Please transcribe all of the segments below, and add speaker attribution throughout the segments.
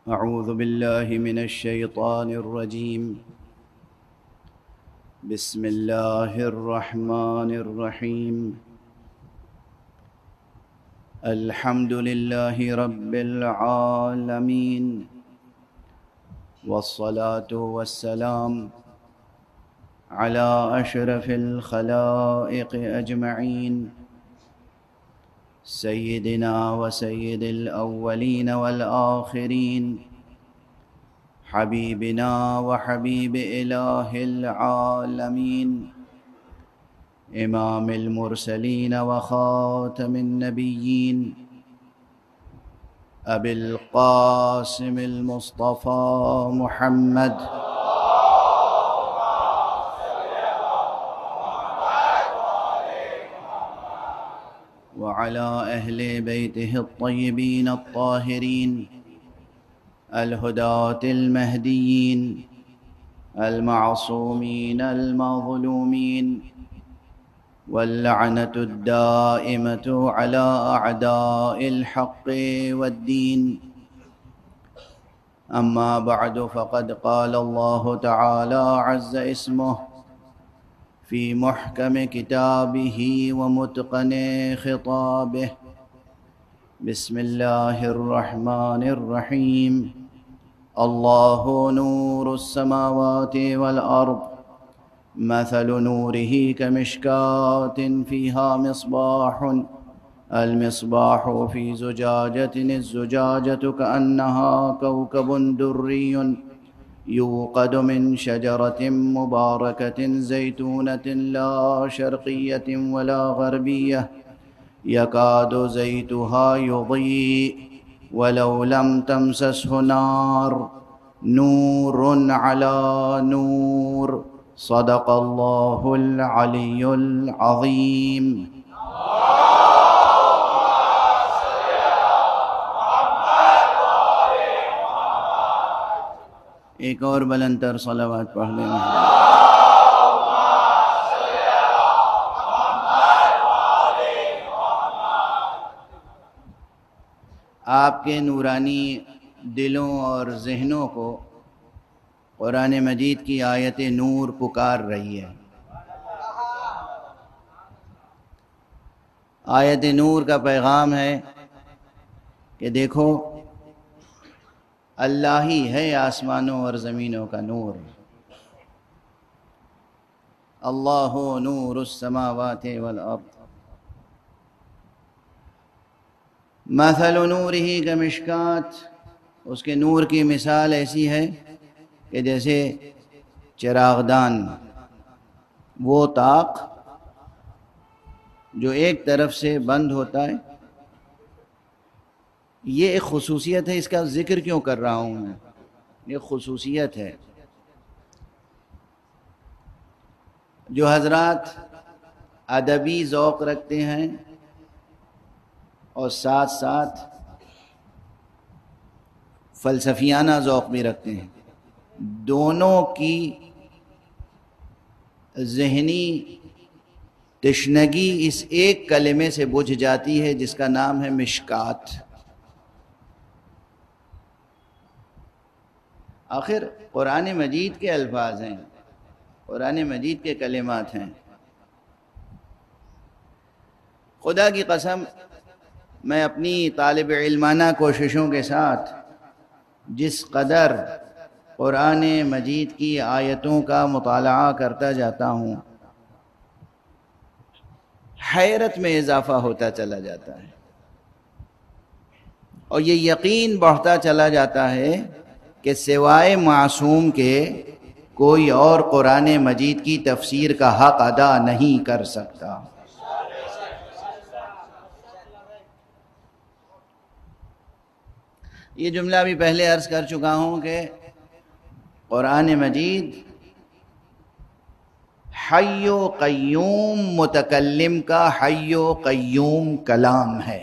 Speaker 1: أعوذ بالله من الشيطان الرجيم. بسم الله الرحمن الرحيم. الحمد لله رب العالمين، والصلاة والسلام على أشرف الخلائق أجمعين، سيدنا وسيد الأولين والآخرين، حبيبنا وحبيب إله العالمين، إمام المرسلين وخاتم النبيين، أبي القاسم المصطفى محمد وعلى أهل بيته الطيبين الطاهرين الهداة المهديين المعصومين المظلومين، واللعنة الدائمة على أعداء الحق والدين. أما بعد، فقد قال الله تعالى عز اسمه في محكم كتابه ومتقن خطابه. بسم الله الرحمن الرحيم. الله نور السماوات والأرض، مثل نوره كمشكاة فيها مصباح، المصباح في زجاجة، الزجاجة كأنها كوكب دري يوقد من شجرة مباركة زيتونة لا شرقية ولا غربية، يكاد زيتها يضيء ولو لم تمسسه نار، نور على نور. صدق الله العلي العظيم. ایک اور بلندتر صلوات پڑھ لیں. آپ کے نورانی دلوں اور ذہنوں کو قرآن مجید کی آیت نور پکار رہی ہے. آیت نور کا پیغام ہے کہ دیکھو، اللہ ہی ہے آسمانوں اور زمینوں کا نور. اللہ نور السماوات والارض، مثل نورہ کمشکات. اس کے نور کی مثال ایسی ہے کہ جیسے چراغدان، وہ طاق جو ایک طرف سے بند ہوتا ہے. یہ ایک خصوصیت ہے. اس کا ذکر کیوں کر رہا ہوں میں؟ یہ خصوصیت ہے. جو حضرات ادبی ذوق رکھتے ہیں اور ساتھ ساتھ فلسفیانہ ذوق بھی رکھتے ہیں، دونوں کی ذہنی تشنگی اس ایک کلمے سے بجھ جاتی ہے جس کا نام ہے مشکات. آخر قرآن مجید کے الفاظ ہیں، قرآن مجید کے کلمات ہیں. خدا کی قسم، میں اپنی طالب علمانہ کوششوں کے ساتھ جس قدر قرآن مجید کی آیتوں کا مطالعہ کرتا جاتا ہوں، حیرت میں اضافہ ہوتا چلا جاتا ہے، اور یہ یقین بڑھتا چلا جاتا ہے کہ سوائے معصوم کے کوئی اور قرآن مجید کی تفسیر کا حق ادا نہیں کر سکتا. یہ جملہ بھی پہلے عرض کر چکا ہوں کہ قرآن مجید حی و قیوم متکلم کا حی و قیوم کلام ہے.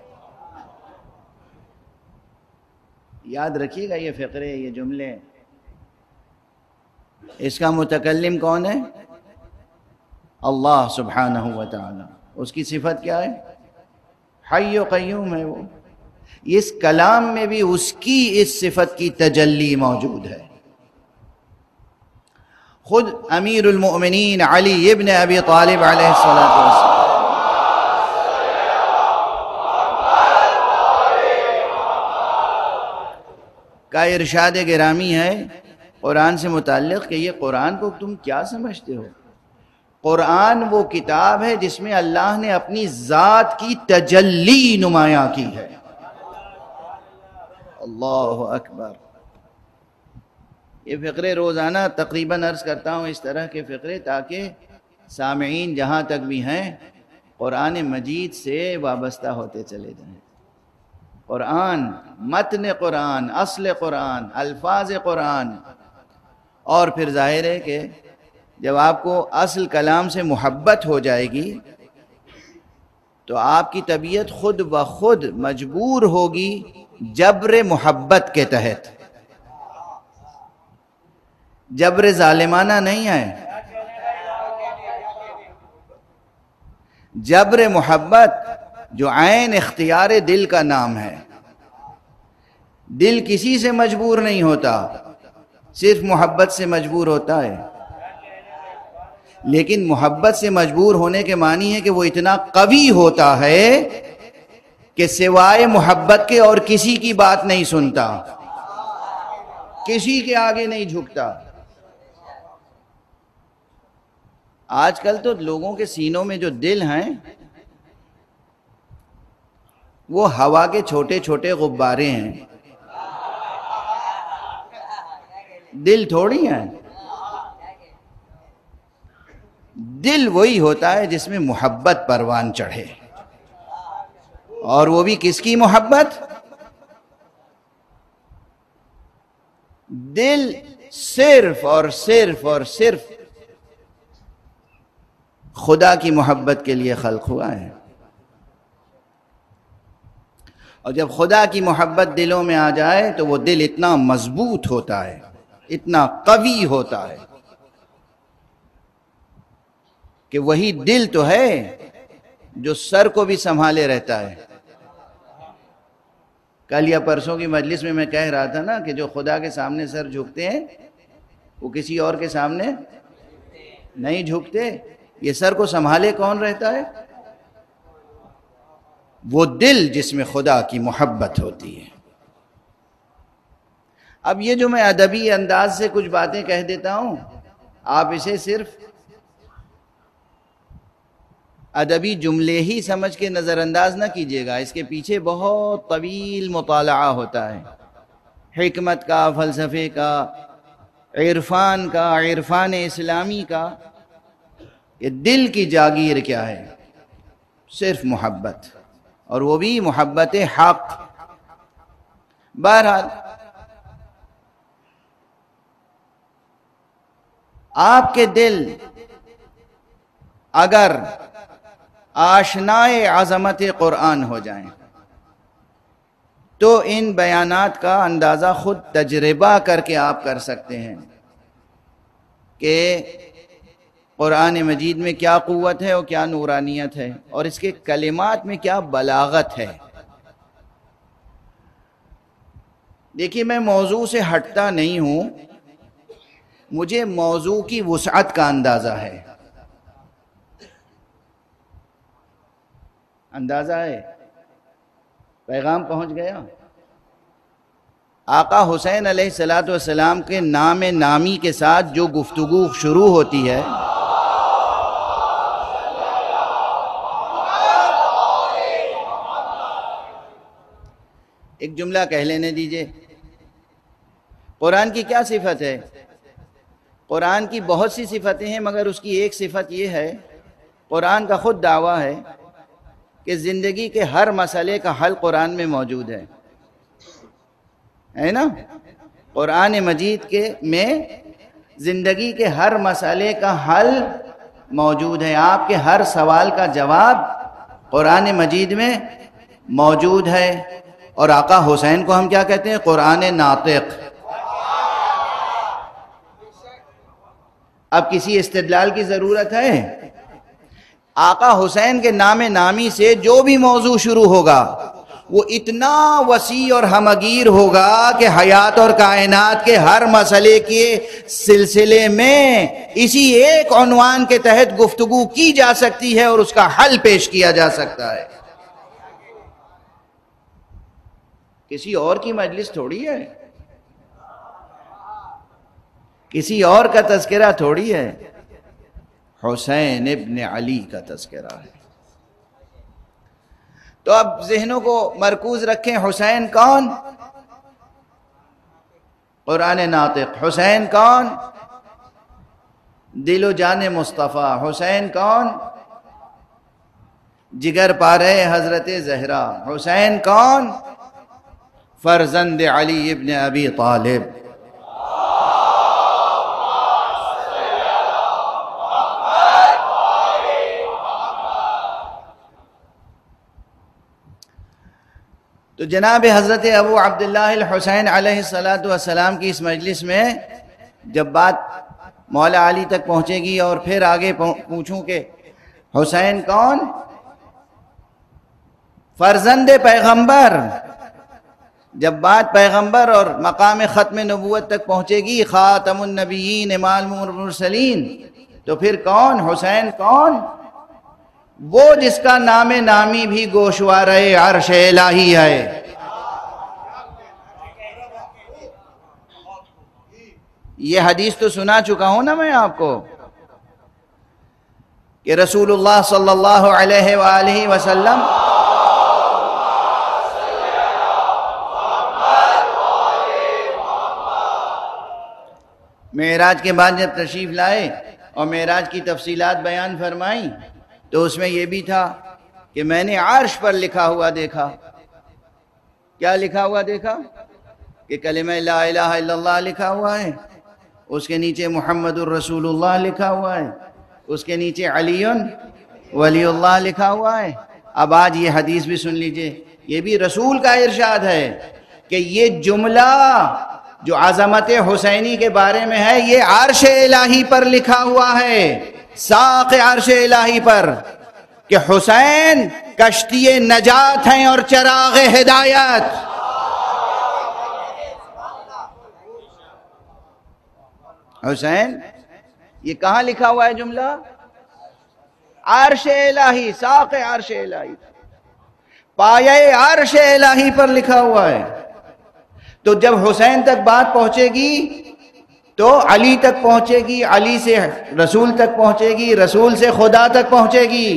Speaker 1: یاد رکھیے گا یہ فقرے، یہ جملے. اس کا متکلم کون ہے؟ اللہ سبحانہ و تعالی. اس کی صفت کیا ہے؟ حی و قیوم ہے وہ. اس کلام میں بھی اس کی اس صفت کی تجلی موجود ہے۔ خود امیر المؤمنین علی ابن ابی طالب علیہ السلام کا ارشاد گرامی ہے قرآن سے متعلق کہ یہ قرآن کو تم کیا سمجھتے ہو؟ قرآن وہ کتاب ہے جس میں اللہ نے اپنی ذات کی تجلی نمایاں کی ہے۔ اللہ اکبر۔ یہ فقرے روزانہ تقریباً عرض کرتا ہوں اس طرح کے فقرے، تاکہ سامعین جہاں تک بھی ہیں قرآن مجید سے وابستہ ہوتے چلے جائیں۔ قرآن، متن قرآن، اصل قرآن، الفاظ قرآن، اور پھر ظاہر ہے کہ جب آپ کو اصل کلام سے محبت ہو جائے گی تو آپ کی طبیعت خود بخود مجبور ہوگی جبر محبت کے تحت، جبر ظالمانہ نہیں ہے، جبر محبت جو عین اختیار دل کا نام ہے۔ دل کسی سے مجبور نہیں ہوتا، صرف محبت سے مجبور ہوتا ہے۔ لیکن محبت سے مجبور ہونے کے معنی ہے کہ وہ اتنا قوی ہوتا ہے کہ سوائے محبت کے اور کسی کی بات نہیں سنتا، کسی کے آگے نہیں جھکتا۔ آج کل تو لوگوں کے سینوں میں جو دل ہیں وہ ہوا کے چھوٹے چھوٹے غبارے ہیں، دل تھوڑی ہیں۔ دل وہی ہوتا ہے جس میں محبت پروان چڑھے، اور وہ بھی کس کی محبت؟ دل صرف اور صرف اور صرف خدا کی محبت کے لیے خلق ہوا ہے۔ اور جب خدا کی محبت دلوں میں آ جائے تو وہ دل اتنا مضبوط ہوتا ہے، اتنا قوی ہوتا ہے کہ وہی دل تو ہے جو سر کو بھی سنبھالے رہتا ہے۔ کل یا پرسوں کی مجلس میں کہہ رہا تھا نا کہ جو خدا کے سامنے سر جھکتے ہیں وہ کسی اور کے سامنے نہیں جھکتے۔ یہ سر کو سنبھالے کون رہتا ہے؟ وہ دل جس میں خدا کی محبت ہوتی ہے۔ اب یہ جو میں ادبی انداز سے کچھ باتیں کہہ دیتا ہوں، آپ اسے صرف ادبی جملے ہی سمجھ کے نظر انداز نہ کیجیے گا، اس کے پیچھے بہت طویل مطالعہ ہوتا ہے، حکمت کا، فلسفے کا، عرفان کا، عرفان اسلامی کا۔ یہ دل کی جاگیر کیا ہے؟ صرف محبت، اور وہ بھی محبت حق۔ بہرحال آپ کے دل اگر آشنائے عظمت قرآن ہو جائیں تو ان بیانات کا اندازہ خود تجربہ کر کے آپ کر سکتے ہیں کہ قرآن مجید میں کیا قوت ہے اور کیا نورانیت ہے، اور اس کے کلمات میں کیا بلاغت ہے۔ دیکھیے، میں موضوع سے ہٹتا نہیں ہوں، مجھے موضوع کی وسعت کا اندازہ ہے۔ اندازہ ہے، پیغام پہنچ گیا۔ آقا حسین علیہ السلام کے نام نامی کے ساتھ جو گفتگو شروع ہوتی ہے، ایک جملہ کہہ لینے دیجئے، قرآن کی کیا صفت ہے؟ قرآن کی بہت سی صفتیں ہیں، مگر اس کی ایک صفت یہ ہے، قرآن کا خود دعویٰ ہے کہ زندگی کے ہر مسئلے کا حل قرآن میں موجود ہے نا؟ قرآن مجید میں زندگی کے ہر مسئلے کا حل موجود ہے، آپ کے ہر سوال کا جواب قرآن مجید میں موجود ہے۔ اور آقا حسین کو ہم کیا کہتے ہیں؟ قرآن ناطق۔ اب کسی استدلال کی ضرورت ہے؟ آقا حسین کے نام نامی سے جو بھی موضوع شروع ہوگا وہ اتنا وسیع اور ہمگیر ہوگا کہ حیات اور کائنات کے ہر مسئلے کے سلسلے میں اسی ایک عنوان کے تحت گفتگو کی جا سکتی ہے اور اس کا حل پیش کیا جا سکتا ہے. کسی اور کی مجلس تھوڑی ہے، کسی اور کا تذکرہ تھوڑی ہے، حسین ابن علی کا تذکرہ ہے. تو اب ذہنوں کو مرکوز رکھیں. حسین کون؟ قرآن ناطق. حسین کون؟ دل و جان مصطفیٰ. حسین کون؟ جگر پارے حضرت زہرا. حسین کون؟ فرزند علی ابن ابی طالب. تو جناب حضرت ابو عبداللہ الحسین علیہ السلام کی اس مجلس میں جب بات مولا علی تک پہنچے گی اور پھر آگے پوچھوں کہ حسین کون؟ فرزند پیغمبر. جب بات پیغمبر اور مقام ختم نبوت تک پہنچے گی، خاتم النبیین امام المرسلین، تو پھر کون؟ حسین کون؟ وہ جس کا نام نامی بھی گوشوارِ عرش الہی ہے. یہ حدیث تو سنا چکا ہوں نا میں آپ کو کہ رسول اللہ صلی اللہ علیہ وآلہ وسلم معراج کے بعد جب تشریف لائے اور معراج کی تفصیلات بیان فرمائیں تو اس میں یہ بھی تھا کہ میں نے عرش پر لکھا ہوا دیکھا. کیا لکھا ہوا دیکھا؟ کہ کلمہ لا الہ الا اللہ لکھا ہوا ہے، اس کے نیچے محمد الرسول اللہ لکھا ہوا ہے، اس کے نیچے علی ولی اللہ لکھا ہوا ہے. اب آج یہ حدیث بھی سن لیجئے، یہ بھی رسول کا ارشاد ہے کہ یہ جملہ جو عظمت حسینی کے بارے میں ہے یہ عرش الہی پر لکھا ہوا ہے، ساق عرش الہی پر، کہ حسین کشتی نجات ہیں اور چراغ ہدایت. حسین یہ کہاں لکھا ہوا ہے جملہ؟ عرش الہی، ساق عرش الہی، پایہ عرش الہی پر لکھا ہوا ہے. تو جب حسین تک بات پہنچے گی تو علی تک پہنچے گی، علی سے رسول تک پہنچے گی، رسول سے خدا تک پہنچے گی.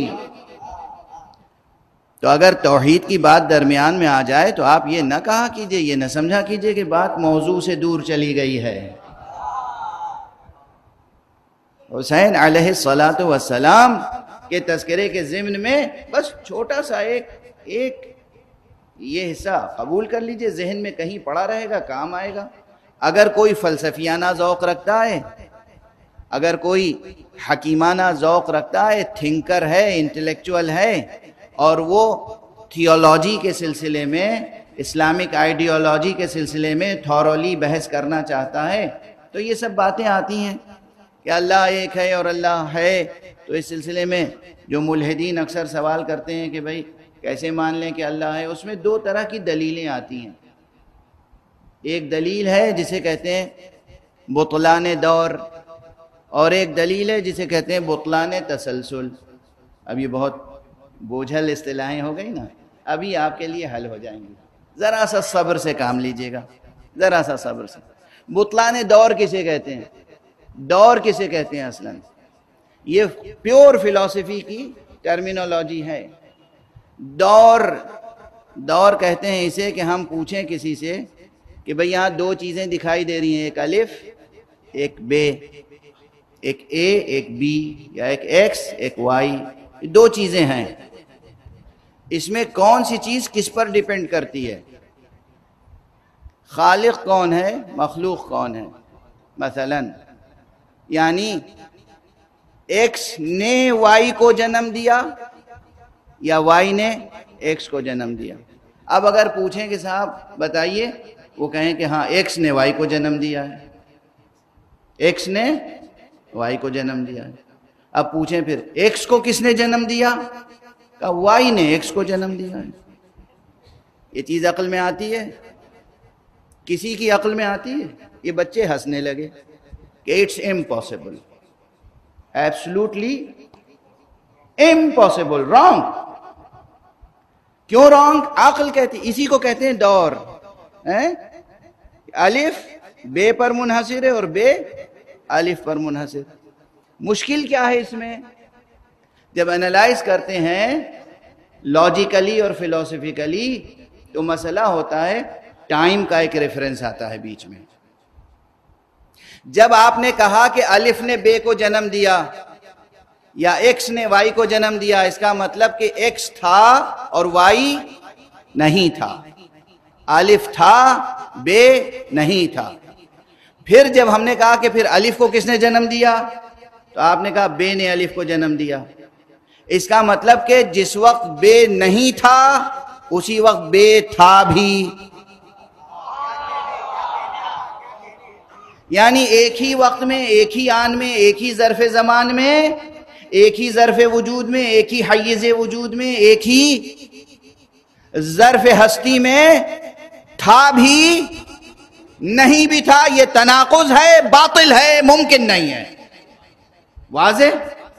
Speaker 1: تو اگر توحید کی بات درمیان میں آ جائے تو آپ یہ نہ کہا کیجئے، یہ نہ سمجھا کیجئے کہ بات موضوع سے دور چلی گئی ہے. حسین علیہ السلام کے تذکرے کے ضمن میں بس چھوٹا سا ایک یہ حصہ قبول کر لیجئے، ذہن میں کہیں پڑا رہے گا، کام آئے گا. اگر کوئی فلسفیانہ ذوق رکھتا ہے، اگر کوئی حکیمانہ ذوق رکھتا ہے، تھنکر ہے، انٹلیکچوئل ہے، اور وہ تھیولوجی کے سلسلے میں، اسلامک آئیڈیالوجی کے سلسلے میں تھورولی بحث کرنا چاہتا ہے، تو یہ سب باتیں آتی ہیں کہ اللہ ایک ہے اور اللہ ہے. تو اس سلسلے میں جو ملحدین اکثر سوال کرتے ہیں کہ بھئی کیسے مان لیں کہ اللہ ہے، اس میں دو طرح کی دلیلیں آتی ہیں. ایک دلیل ہے جسے کہتے ہیں بطلان دور، اور ایک دلیل ہے جسے کہتے ہیں بطلان تسلسل. اب یہ بہت بوجھل اصطلاحیں ہو گئی نا، ابھی آپ کے لیے حل ہو جائیں گی. ذرا سا صبر سے کام لیجئے گا، ذرا سا صبر سے. بطلان دور کسے کہتے ہیں؟ دور کسے کہتے ہیں اصلاً؟ یہ پیور فلسفی کی ٹرمینالوجی ہے. دور کہتے ہیں اسے کہ ہم پوچھیں کسی سے کہ بھئی یہاں دو چیزیں دکھائی دے رہی ہیں، ایک الف ایک بے، ایک اے ایک بی، یا ایک ایکس ایک وائی، دو چیزیں ہیں، اس میں کون سی چیز کس پر ڈیپینڈ کرتی ہے؟ خالق کون ہے، مخلوق کون ہے؟ مثلا یعنی ایکس نے وائی کو جنم دیا یا وائی نے ایکس کو جنم دیا. اب اگر پوچھیں کہ صاحب بتائیے، وہ کہیں کہ ہاں ایکس نے وائی کو جنم دیا ہے، ایکس نے وائی کو جنم دیا ہے. اب پوچھیں پھر ایکس کو کس نے جنم دیا؟ کہ وائی نے ایکس کو جنم دیا ہے. یہ چیز عقل میں آتی ہے؟ کسی کی عقل میں آتی ہے؟ یہ بچے ہنسنے لگے کہ it's impossible, absolutely impossible, wrong. کیوں رانگ؟ عقل کہتی، اسی کو کہتے ہیں دور۔ الف بے پر منحصر ہے اور بے الف پر منحصر۔ مشکل کیا ہے اس میں؟ جب انالائز کرتے ہیں لاجیکلی اور فلسفیکلی تو مسئلہ ہوتا ہے ٹائم کا ایک ریفرنس آتا ہے بیچ میں۔ جب آپ نے کہا کہ الف نے بے کو جنم دیا یا ایکس نے وائی کو جنم دیا، اس کا مطلب کہ ایکس تھا اور وائی نہیں تھا، الف تھا بے نہیں تھا۔ پھر جب ہم نے کہا کہ پھر الف کو کس نے جنم دیا، تو آپ نے کہا بے نے الف کو جنم دیا۔ اس کا مطلب کہ جس وقت بے نہیں تھا اسی وقت بے تھا بھی، یعنی ایک ہی وقت میں، ایک ہی آن میں، ایک ہی ظرف زمان میں، ایک ہی ظرف وجود میں، ایک ہی حیز وجود میں، ایک ہی ظرف ہستی میں تھا بھی نہیں بھی تھا۔ یہ تناقض ہے، باطل ہے، ممکن نہیں ہے۔ واضح؟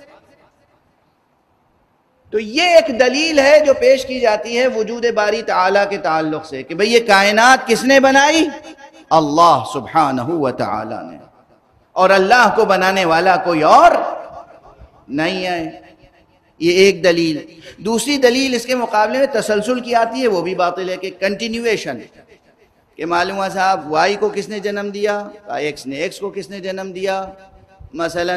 Speaker 1: تو یہ ایک دلیل ہے جو پیش کی جاتی ہے وجود باری تعالی کے تعلق سے کہ بھئی یہ کائنات کس نے بنائی؟ اللہ سبحانہ و تعالی نے، اور اللہ کو بنانے والا کوئی اور نہیں ہے۔ یہ ایک دلیل۔ دوسری دلیل اس کے مقابلے میں تسلسل کی آتی ہے، وہ بھی باطل ہے، کہ کنٹینیویشن، کہ معلوم ہے صاحب وائی کو کس نے جنم دیا؟ ایکس نے۔ ایکس کو کس نے جنم دیا؟ مثلا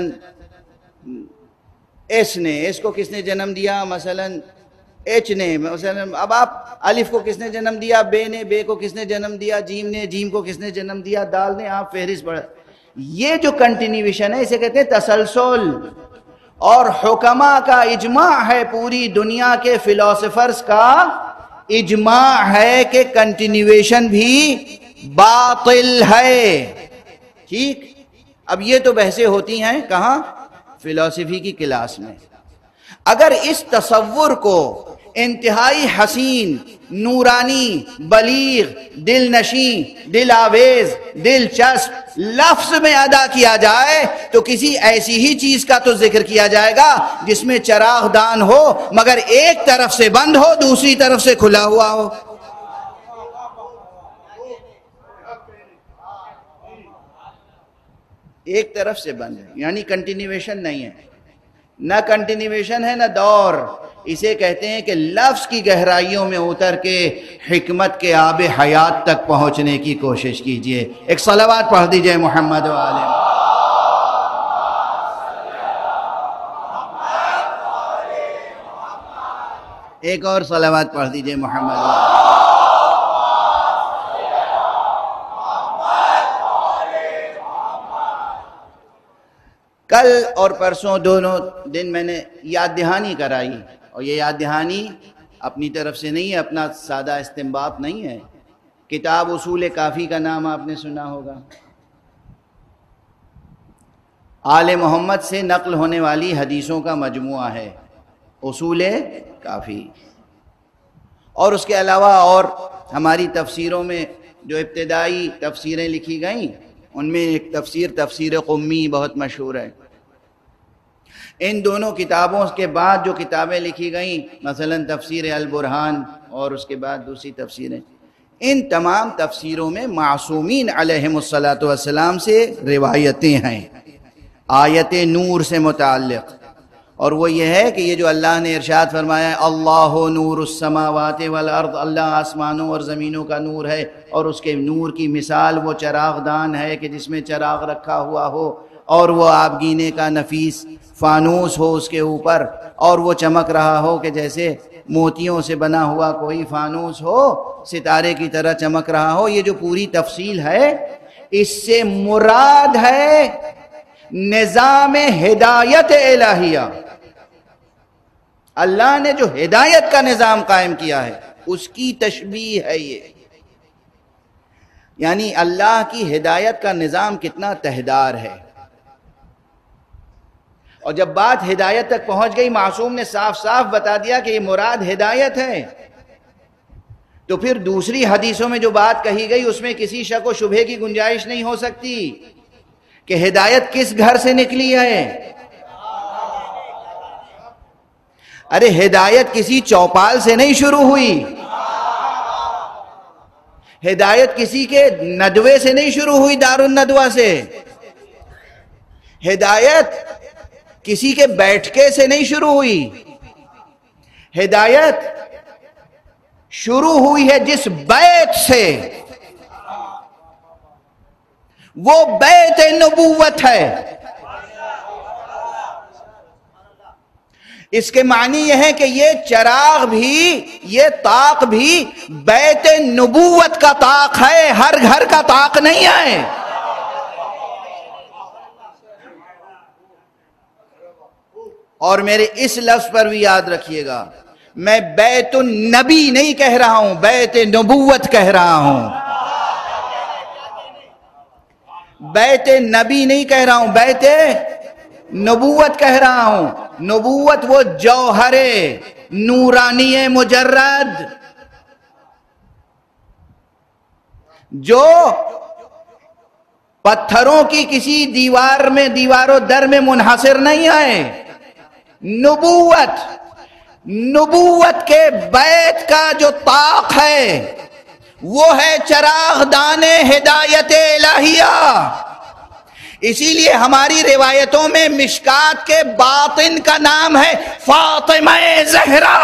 Speaker 1: ایس نے۔ ایس کو کس نے جنم دیا؟ مثلا ایچ نے۔ مثلا اب آپ الف کو کس نے جنم دیا؟ بے نے۔ بے کو کس نے جنم دیا؟ جیم نے۔ جیم کو کس نے جنم دیا؟ دال نے۔ آپ فہرست پڑھ۔ یہ جو کنٹینیویشن ہے اسے کہتے ہیں تسلسل، اور حکماء کا اجماع ہے، پوری دنیا کے فلاسفرز کا اجماع ہے کہ کنٹینیویشن بھی باطل ہے۔ ٹھیک؟ اب یہ تو بحثیں ہوتی ہیں کہاں؟ فلسفی کی کلاس میں۔ اگر اس تصور کو انتہائی حسین، نورانی، بلیغ، دل نشیں، دل آویز، دلچسپ لفظ میں ادا کیا جائے تو کسی ایسی ہی چیز کا تو ذکر کیا جائے گا جس میں چراغ دان ہو مگر ایک طرف سے بند ہو، دوسری طرف سے کھلا ہوا ہو۔ ایک طرف سے بند ہے، یعنی کنٹینیویشن نہیں ہے، نہ کنٹینیویشن ہے نہ دور۔ اسے کہتے ہیں کہ لفظ کی گہرائیوں میں اتر کے حکمت کے آب حیات تک پہنچنے کی کوشش کیجئے۔ ایک صلوات پڑھ دیجئے محمد و آلہ۔ ایک اور صلوات پڑھ دیجئے محمد و آلہ۔ کل اور پرسوں دونوں دن میں نے یاد دہانی کرائی، اور یہ یاد دہانی اپنی طرف سے نہیں ہے، اپنا سادہ استنباط نہیں ہے۔ کتاب اصول کافی کا نام آپ نے سنا ہوگا، آل محمد سے نقل ہونے والی حدیثوں کا مجموعہ ہے اصول کافی۔ اور اس کے علاوہ اور ہماری تفسیروں میں جو ابتدائی تفسیریں لکھی گئیں ان میں ایک تفسیر قمی بہت مشہور ہے۔ ان دونوں کتابوں کے بعد جو کتابیں لکھی گئیں، مثلا تفسیر البرہان اور اس کے بعد دوسری تفسیریں، ان تمام تفسیروں میں معصومین علیہم السلام سے روایتیں ہیں آیت نور سے متعلق، اور وہ یہ ہے کہ یہ جو اللہ نے ارشاد فرمایا ہے اللہ نور السماوات والارض، اللہ آسمانوں اور زمینوں کا نور ہے، اور اس کے نور کی مثال وہ چراغ دان ہے کہ جس میں چراغ رکھا ہوا ہو اور وہ آبگینے کا نفیس فانوس ہو اس کے اوپر، اور وہ چمک رہا ہو کہ جیسے موتیوں سے بنا ہوا کوئی فانوس ہو، ستارے کی طرح چمک رہا ہو۔ یہ جو پوری تفصیل ہے اس سے مراد ہے نظام ہدایت الہیہ۔ اللہ نے جو ہدایت کا نظام قائم کیا ہے اس کی تشبیہ ہے یہ، یعنی اللہ کی ہدایت کا نظام کتنا تہدار ہے۔ اور جب بات ہدایت تک پہنچ گئی، معصوم نے صاف صاف بتا دیا کہ یہ مراد ہدایت ہے، تو پھر دوسری حدیثوں میں جو بات کہی گئی اس میں کسی شک و شبہے کی گنجائش نہیں ہو سکتی کہ ہدایت کس گھر سے نکلی ہے۔ ارے ہدایت کسی چوپال سے نہیں شروع ہوئی، ہدایت کسی کے ندوے سے نہیں شروع ہوئی، دار الندوہ سے۔ ہدایت کسی کے بیٹھکے سے نہیں شروع ہوئی، ہدایت شروع ہوئی ہے جس بیت سے، وہ بیت نبوت ہے۔ اس کے معنی یہ ہے کہ یہ چراغ بھی، یہ طاق بھی بیت نبوت کا طاق ہے، ہر گھر کا طاق نہیں ہے۔ اور میرے اس لفظ پر بھی یاد رکھیے گا، میں بیت النبی نہیں کہہ رہا ہوں، بیت نبوت کہہ رہا ہوں۔ بیت نبی نہیں کہہ رہا ہوں، بیت نبوت کہہ رہا ہوں۔ نبوت وہ جوہر نورانی مجرد جو پتھروں کی کسی دیوار میں، دیوار و در میں منحصر نہیں ہے۔ نبوت کے بیت کا جو طاق ہے وہ ہے چراغ دان ہدایت الہیہ۔ اسی لیے ہماری روایتوں میں مشکات کے باطن کا نام ہے فاطمہ زہرا۔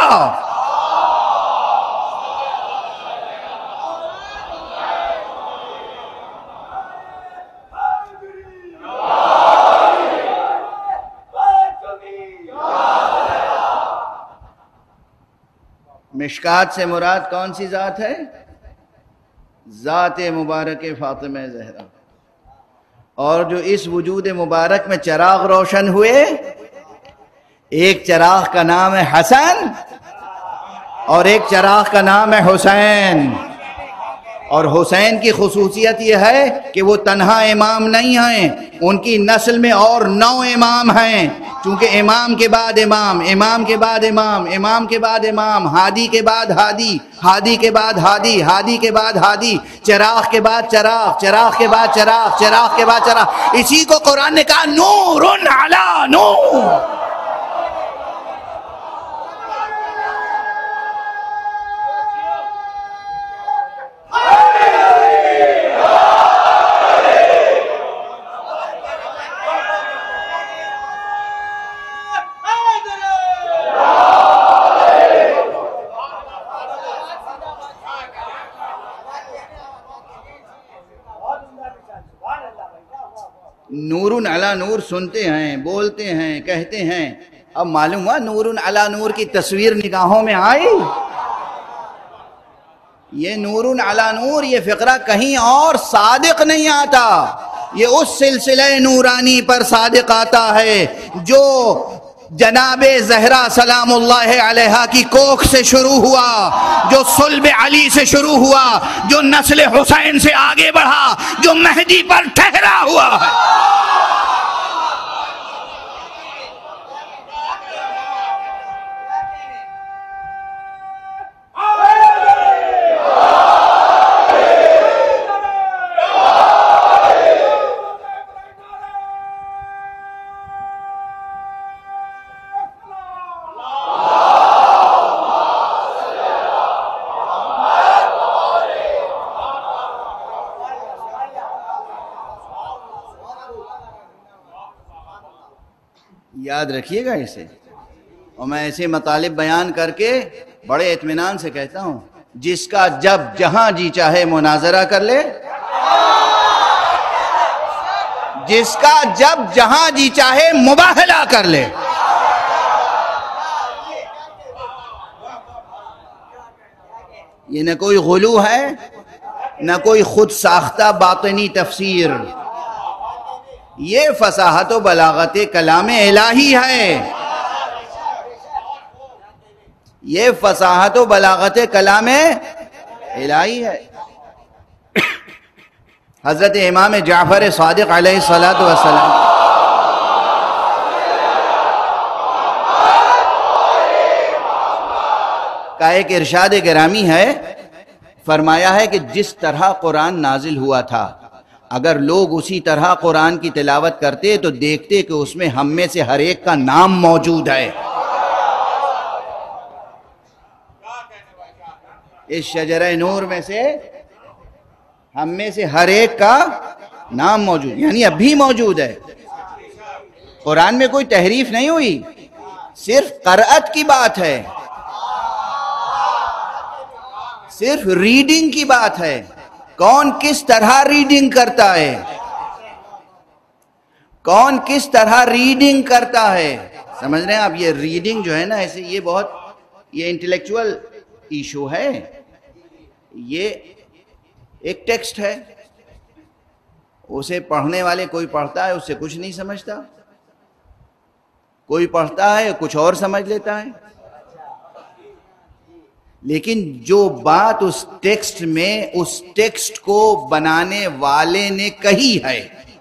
Speaker 1: مشکات سے مراد کون سی ذات ہے؟ ذات مبارک فاطمہ زہرا۔ اور جو اس وجود مبارک میں چراغ روشن ہوئے، ایک چراغ کا نام ہے حسن اور ایک چراغ کا نام ہے حسین۔ اور حسین کی خصوصیت یہ ہے کہ وہ تنہا امام نہیں ہیں، ان کی نسل میں اور 9 امام ہیں، چونکہ امام کے بعد امام، امام کے بعد امام، امام کے بعد امام، ہادی کے بعد ہادی، ہادی کے بعد ہادی، ہادی کے بعد ہادی، چراغ کے بعد چراغ، چراغ کے بعد چراغ، چراغ کے بعد چراغ۔ اسی کو قرآن نے کہا نور علی نور۔ نور علی نور سنتے ہیں، بولتے ہیں، کہتے ہیں، اب معلوم ہوا نور علی نور کی تصویر نگاہوں میں آئی۔ یہ نور علی نور، یہ فقرہ کہیں اور صادق نہیں آتا، یہ اس سلسلہ نورانی پر صادق آتا ہے جو جناب زہرا سلام اللہ علیہا کی کوکھ سے شروع ہوا، جو صلب علی سے شروع ہوا، جو نسل حسین سے آگے بڑھا، جو مہدی پر ٹھہرا ہوا ہے۔ یاد رکھیے گا اسے، اور میں ایسے مطالب بیان کر کے بڑے اطمینان سے کہتا ہوں، جس کا جب جہاں جی چاہے مناظرہ کر لے، جس کا جب جہاں جی چاہے مباہلہ کر لے۔ یہ نہ کوئی غلو ہے، نہ کوئی خود ساختہ باطنی تفسیر، یہ فصاحت و بلاغت کلام الہی ہے، یہ فصاحت و بلاغت کلام الہی ہے۔ حضرت امام جعفر صادق علیہ السلام کا ایک ارشاد گرامی ہے فرمایا ہے کہ جس طرح قرآن نازل ہوا تھا اگر لوگ اسی طرح قرآن کی تلاوت کرتے تو دیکھتے کہ اس میں ہم میں سے ہر ایک کا نام موجود ہے. اس شجرہ نور میں سے ہم میں سے ہر ایک کا نام موجود، یعنی اب بھی موجود ہے. قرآن میں کوئی تحریف نہیں ہوئی، صرف قرأت کی بات ہے، صرف ریڈنگ کی بات ہے. کون کس طرح ریڈنگ کرتا ہے، کون کس طرح ریڈنگ کرتا ہے. سمجھ رہے ہیں آپ؟ یہ ریڈنگ جو ہے نا، ایسے یہ بہت انٹلیکچول ایشو ہے. یہ ایک ٹیکسٹ ہے، اسے پڑھنے والے کوئی پڑھتا ہے اس سے کچھ نہیں سمجھتا، کوئی پڑھتا ہے کچھ اور سمجھ لیتا ہے. لیکن جو بات اس ٹیکسٹ میں اس ٹیکسٹ کو بنانے والے نے کہی ہے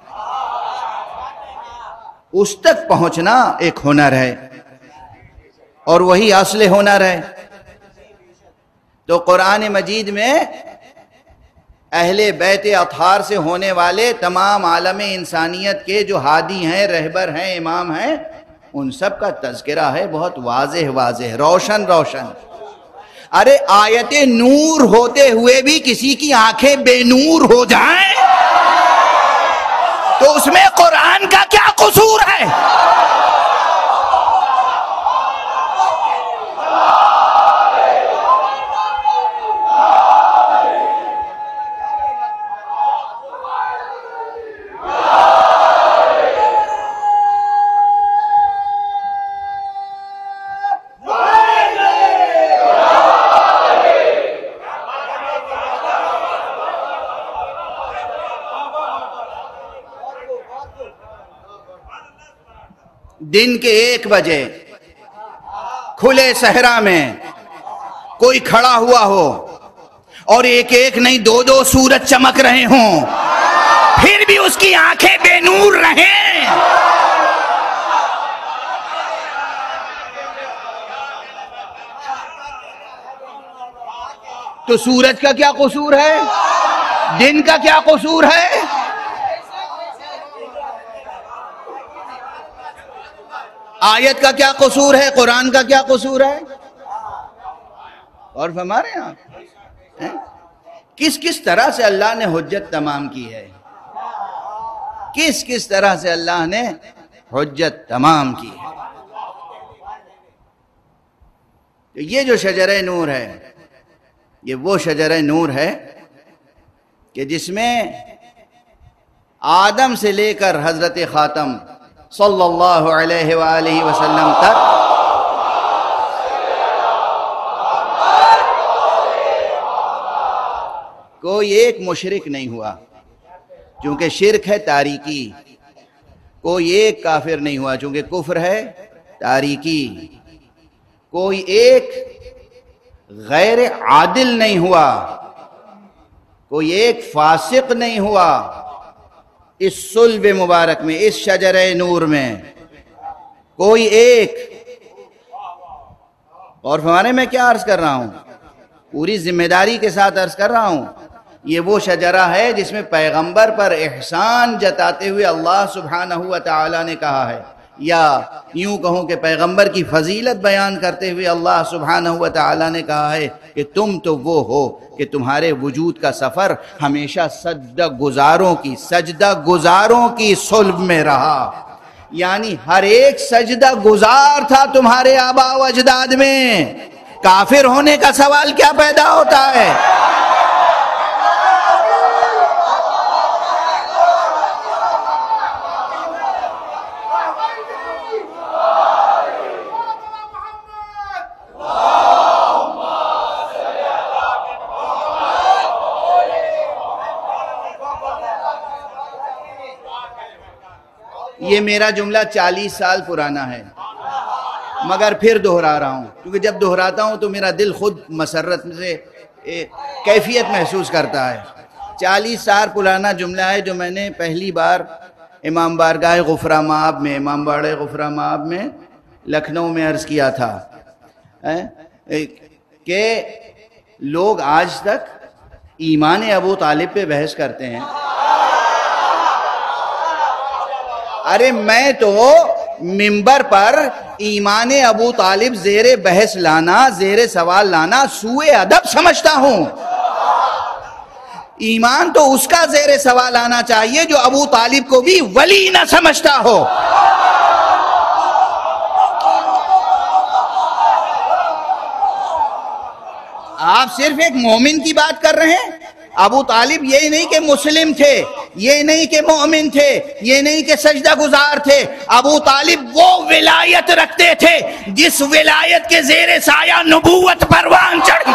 Speaker 1: اس تک پہنچنا ایک ہنر ہے، اور وہی اصل ہنر ہے. تو قرآن مجید میں اہل بیت اطہار سے ہونے والے تمام عالم انسانیت کے جو ہادی ہیں، رہبر ہیں، امام ہیں، ان سب کا تذکرہ ہے، بہت واضح واضح، روشن روشن. ارے آیت نور ہوتے ہوئے بھی کسی کی آنکھیں بے نور ہو جائیں تو اس میں قرآن کا کیا قصور ہے؟ دن کے 1 بجے کھلے صحرا میں کوئی کھڑا ہوا ہو اور ایک ایک نہیں 2 سورج چمک رہے ہوں، پھر بھی اس کی آنکھیں بے نور رہیں، تو سورج کا کیا قصور ہے؟ دن کا کیا قصور ہے؟ آیت کا کیا قصور ہے؟ قرآن کا کیا قصور ہے؟ اور فرما رہے ہیں آپ کس طرح سے اللہ نے حجت تمام کی ہے، کس طرح سے اللہ نے حجت تمام کی ہے. یہ جو شجرہ نور ہے، یہ وہ شجرہ نور ہے کہ جس میں آدم سے لے کر حضرت خاتم صلی اللہ علیہ وآلہ وسلم تک کوئی ایک مشرک نہیں ہوا، چونکہ شرک ہے تاریکی. کوئی ایک کافر نہیں ہوا، چونکہ کفر ہے تاریکی. کوئی ایک غیر عادل نہیں ہوا، کوئی ایک فاسق نہیں ہوا. اس صلب مبارک میں، اس شجرہ نور میں کوئی ایک. اور فرمانے میں کیا عرض کر رہا ہوں، پوری ذمہ داری کے ساتھ عرض کر رہا ہوں، یہ وہ شجرہ ہے جس میں پیغمبر پر احسان جتاتے ہوئے اللہ سبحانہ وتعالی نے کہا ہے، یا یوں کہوں کہ پیغمبر کی فضیلت بیان کرتے ہوئے اللہ سبحانہ وتعالی نے کہا ہے کہ تم تو وہ ہو کہ تمہارے وجود کا سفر ہمیشہ سجدہ گزاروں کی صلب میں رہا. یعنی ہر ایک سجدہ گزار تھا تمہارے آباء و اجداد میں. کافر ہونے کا سوال کیا پیدا ہوتا ہے؟ یہ میرا جملہ 40 سال پرانا ہے، مگر پھر دہرا رہا ہوں، کیونکہ جب دہراتا ہوں تو میرا دل خود مسرت سے کیفیت محسوس کرتا ہے. 40 سال پرانا جملہ ہے جو میں نے پہلی بار امام بارگاہ غفرہ مآب میں، امام باڑہ غفرہ مآب میں لکھنؤ میں عرض کیا تھا کہ لوگ آج تک ایمان ابو طالب پہ بحث کرتے ہیں. ارے میں تو منبر پر ایمان ابو طالب زیر بحث لانا، زیر سوال لانا سوء ادب سمجھتا ہوں. ایمان تو اس کا زیر سوال آنا چاہیے جو ابو طالب کو بھی ولی نہ سمجھتا ہو. آپ صرف ایک مومن کی بات کر رہے ہیں. ابو طالب یہ نہیں کہ مسلم تھے، یہ نہیں کہ مومن تھے، یہ نہیں کہ سجدہ گزار تھے. ابو طالب وہ ولایت رکھتے تھے جس ولایت کے زیر سایہ نبوت پروان چڑھی.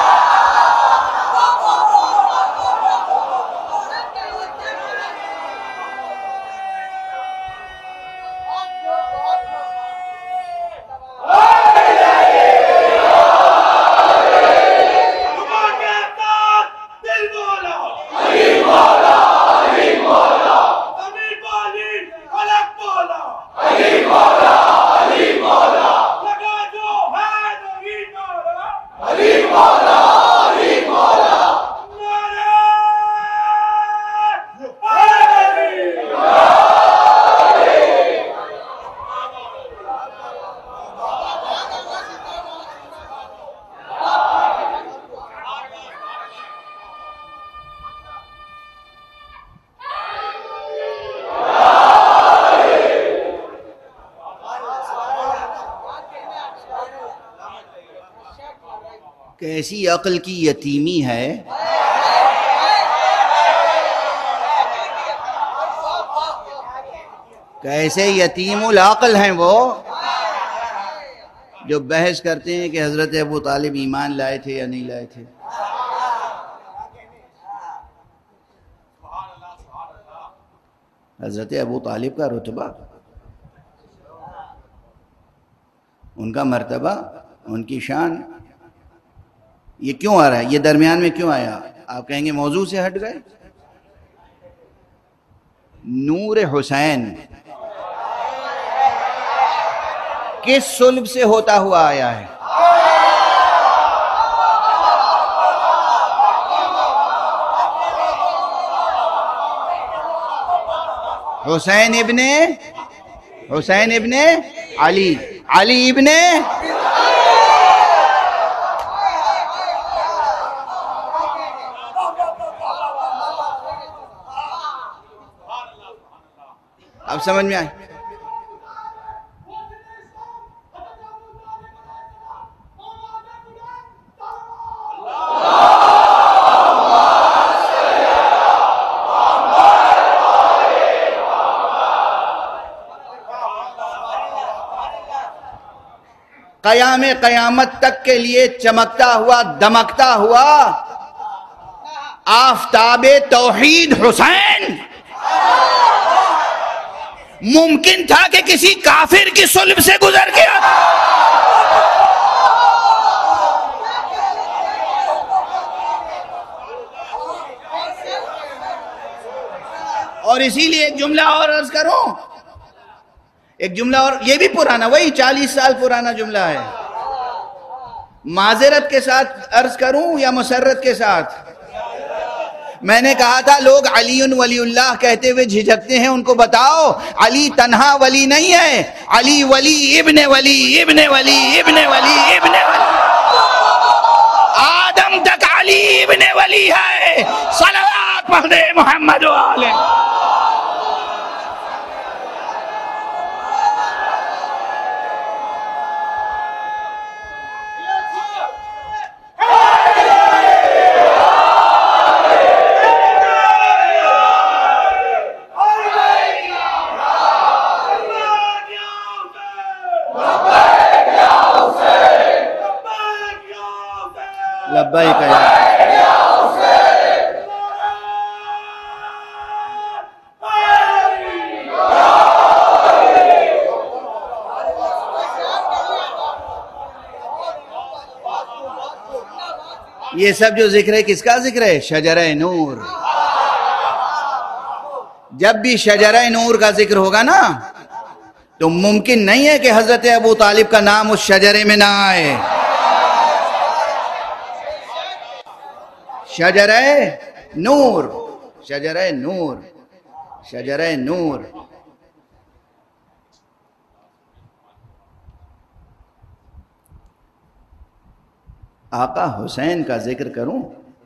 Speaker 1: کیسی عقل کی یتیمی ہے. کیسے یتیم العقل ہیں وہ جو بحث کرتے ہیں کہ حضرت ابو طالب ایمان لائے تھے یا نہیں لائے تھے. حضرت ابو طالب کا رتبہ، ان کا مرتبہ، ان کی شان یہ کیوں آ رہا ہے؟ یہ درمیان میں کیوں آیا؟ آپ کہیں گے موضوع سے ہٹ گئے. نور حسین کس صلب سے ہوتا ہوا آیا ہے؟ حسین ابن علی، علی ابن اب سمجھ میں آئے. قیام قیامت تک کے لیے چمکتا ہوا دمکتا ہوا آفتاب توحید حسین ممکن تھا کہ کسی کافر کی صلب سے گزر گیا. اور اسی لیے ایک جملہ اور عرض کروں، ایک جملہ اور، یہ بھی پرانا، وہی 40 سال پرانا جملہ ہے. معذرت کے ساتھ عرض کروں یا مسرت کے ساتھ؟ میں نے کہا تھا لوگ علی ولی اللہ کہتے ہوئے جھجکتے ہیں، ان کو بتاؤ علی تنہا ولی نہیں ہے، علی ولی ابن ولی ابن ولی ابن ولی ابن ولی، آدم تک علی ابن ولی ہے. صلوات پڑھے محمد و آلہ. لبیک یا یہ سب جو ذکر ہے کس کا ذکر ہے؟ شجرہ نور. جب بھی شجرہ نور کا ذکر ہوگا نا تو ممکن نہیں ہے کہ حضرت ابو طالب کا نام اس شجرے میں نہ آئے. شجرہ نور، شجرہ نور، شجرہ نور۔ آقا حسین کا ذکر کروں؟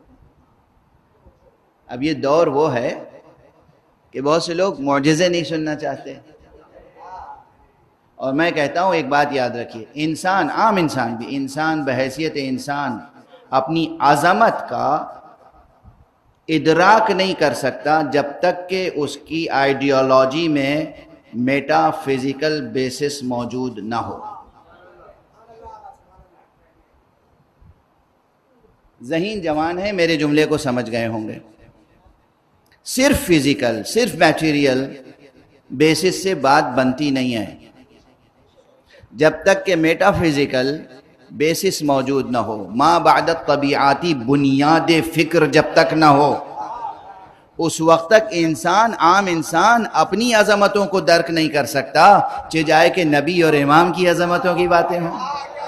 Speaker 1: اب یہ دور وہ ہے کہ بہت سے لوگ معجزے نہیں سننا چاہتے، اور میں کہتا ہوں ایک بات یاد رکھیے، انسان، عام انسان بھی، انسان بحیثیت انسان اپنی عظمت کا ادراک نہیں کر سکتا جب تک کہ اس کی آئیڈیالوجی میں میٹا فزیکل بیسس موجود نہ ہو۔ ذہین جوان ہے، میرے جملے کو سمجھ گئے ہوں گے۔ صرف فزیکل، صرف میٹیریل بیسس سے بات بنتی نہیں ہے، جب تک کہ میٹا فزیکل بیسس موجود نہ ہو، ما بعد الطبیعاتی بنیاد فکر جب تک نہ ہو، اس وقت تک انسان، عام انسان اپنی عظمتوں کو درک نہیں کر سکتا، چہ جائے کہ نبی اور امام کی عظمتوں کی باتیں ہوں۔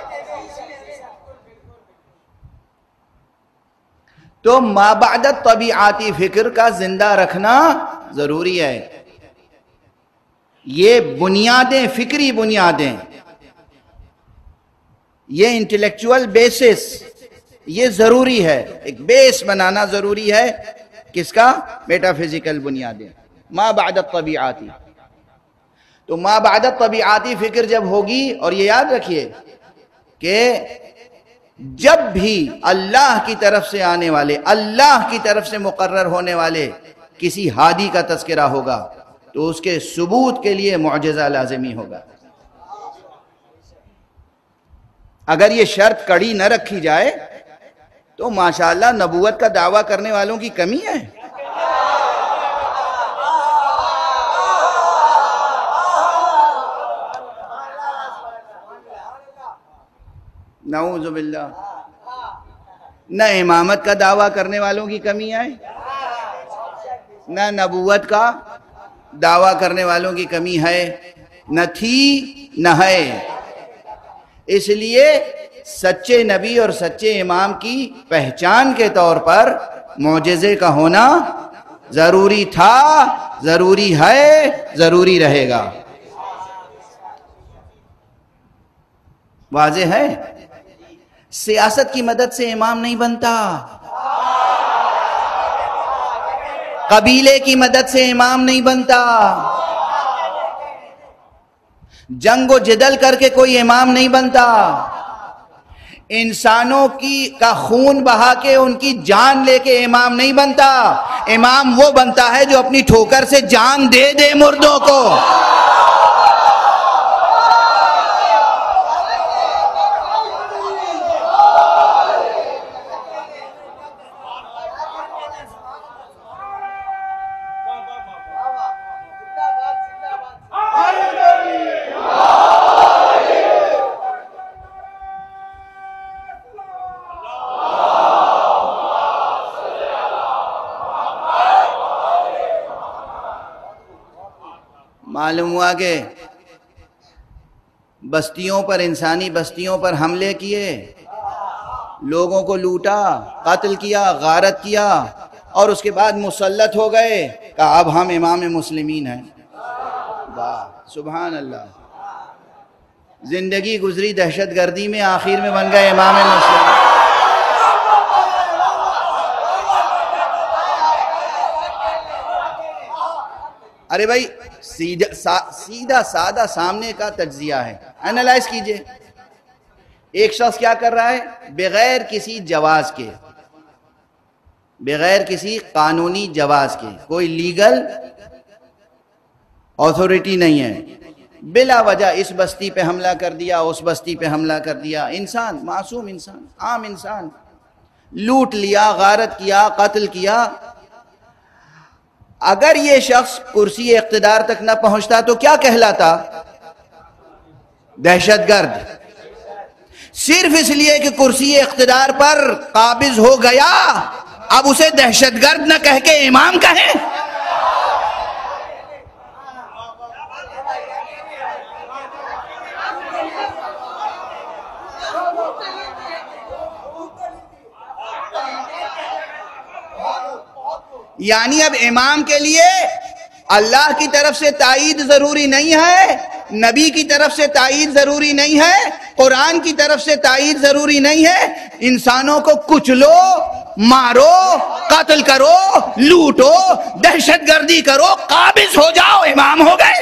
Speaker 1: تو ما بعد الطبیعاتی فکر کا زندہ رکھنا ضروری ہے۔ یہ بنیادیں، فکری بنیادیں، یہ انٹلیکچول بیسس، یہ ضروری ہے، ایک بیس بنانا ضروری ہے۔ کس کا؟ میٹا فزیکل بنیادیں، ما بعد الطبیعاتی۔ تو ما بعد الطبیعاتی فکر جب ہوگی، اور یہ یاد رکھیے کہ جب بھی اللہ کی طرف سے آنے والے، اللہ کی طرف سے مقرر ہونے والے کسی ہادی کا تذکرہ ہوگا تو اس کے ثبوت کے لیے معجزہ لازمی ہوگا۔ اگر یہ شرط کڑی نہ رکھی جائے تو ماشاءاللہ نبوت کا دعویٰ کرنے والوں کی کمی ہے۔ نعوذ باللہ۔ نہ امامت کا دعویٰ کرنے والوں کی کمی ہے، نہ نبوت کا دعویٰ کرنے والوں کی کمی ہے، نہ تھی نہ ہے۔ اس لیے سچے نبی اور سچے امام کی پہچان کے طور پر معجزے کا ہونا ضروری تھا، ضروری ہے، ضروری رہے گا۔ واضح ہے؟ سیاست کی مدد سے امام نہیں بنتا، قبیلے کی مدد سے امام نہیں بنتا، جنگ و جدل کر کے کوئی امام نہیں بنتا، انسانوں کا خون بہا کے ان کی جان لے کے امام نہیں بنتا۔ امام وہ بنتا ہے جو اپنی ٹھوکر سے جان دے دے مردوں کو۔ معلوم ہوا کہ بستیوں پر، انسانی بستیوں پر حملے کیے، لوگوں کو لوٹا، قتل کیا، غارت کیا، اور اس کے بعد مسلط ہو گئے، کہا اب ہم امام مسلمین ہیں۔ واہ سبحان اللہ، زندگی گزری دہشت گردی میں، آخر میں بن گئے امام مسلمین۔ ارے بھائی سیدھا سادہ سامنے کا تجزیہ ہے، انالائز کیجئے۔ ایک شخص کیا کر رہا ہے؟ بغیر کسی جواز کے، بغیر کسی قانونی جواز کے، کوئی لیگل آتھورٹی نہیں ہے، بلا وجہ اس بستی پہ حملہ کر دیا، اس بستی پہ حملہ کر دیا، انسان، معصوم انسان، عام انسان، لوٹ لیا، غارت کیا، قتل کیا۔ اگر یہ شخص کرسی اقتدار تک نہ پہنچتا تو کیا کہلاتا؟ دہشت گرد۔ صرف اس لیے کہ کرسی اقتدار پر قابض ہو گیا، اب اسے دہشت گرد نہ کہہ کے امام کہیں؟ یعنی اب امام کے لیے اللہ کی طرف سے تائید ضروری نہیں ہے، نبی کی طرف سے تائید ضروری نہیں ہے، قرآن کی طرف سے تائید ضروری نہیں ہے، انسانوں کو کچلو، مارو، قتل کرو، لوٹو، دہشت گردی کرو، قابض ہو جاؤ، امام ہو گئے۔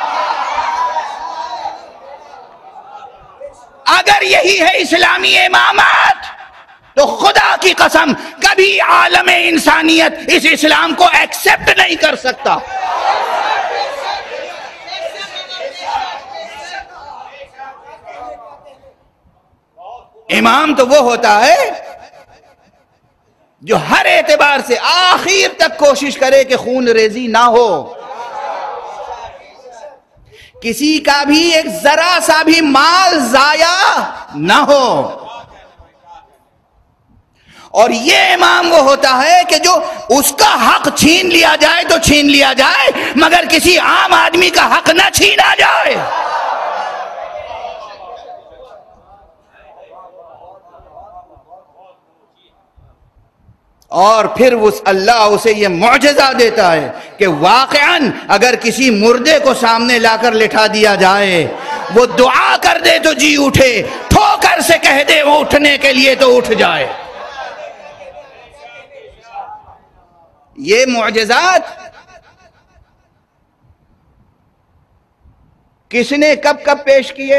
Speaker 1: اگر یہی ہے اسلامی امامت تو خدا کی قسم کبھی عالم انسانیت اس اسلام کو ایکسپٹ نہیں کر سکتا۔ امام تو وہ ہوتا ہے جو ہر اعتبار سے آخر تک کوشش کرے کہ خون ریزی نہ ہو، کسی کا بھی ایک ذرا سا بھی مال ضائع نہ ہو۔ اور یہ امام وہ ہوتا ہے کہ جو اس کا حق چھین لیا جائے تو چھین لیا جائے، مگر کسی عام آدمی کا حق نہ چھینا جائے۔ اور پھر اللہ اسے یہ معجزہ دیتا ہے کہ واقعاً اگر کسی مردے کو سامنے لا کر لٹھا دیا جائے، وہ دعا کر دے تو جی اٹھے، ٹھوکر سے کہہ دے وہ اٹھنے کے لیے تو اٹھ جائے۔ یہ معجزات کس نے کب کب پیش کیے؟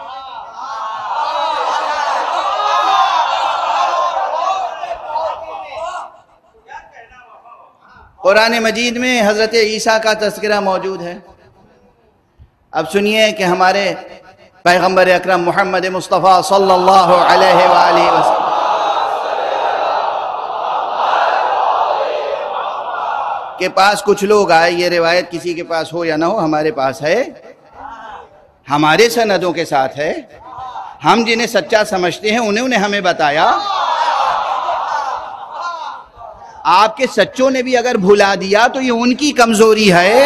Speaker 1: قرآن مجید میں حضرت عیسیٰ کا تذکرہ موجود ہے۔ اب سنیے کہ ہمارے پیغمبر اکرم محمد مصطفیٰ صلی اللہ علیہ وآلہ وسلم کے پاس کچھ لوگ آئے، یہ روایت کسی کے پاس ہو یا نہ ہو، ہمارے پاس ہے، ہمارے سندوں کے ساتھ ہے، ہم جنہیں سچا سمجھتے ہیں انہوں نے ہمیں بتایا۔ آپ کے سچوں نے بھی اگر بھلا دیا تو یہ ان کی کمزوری ہے،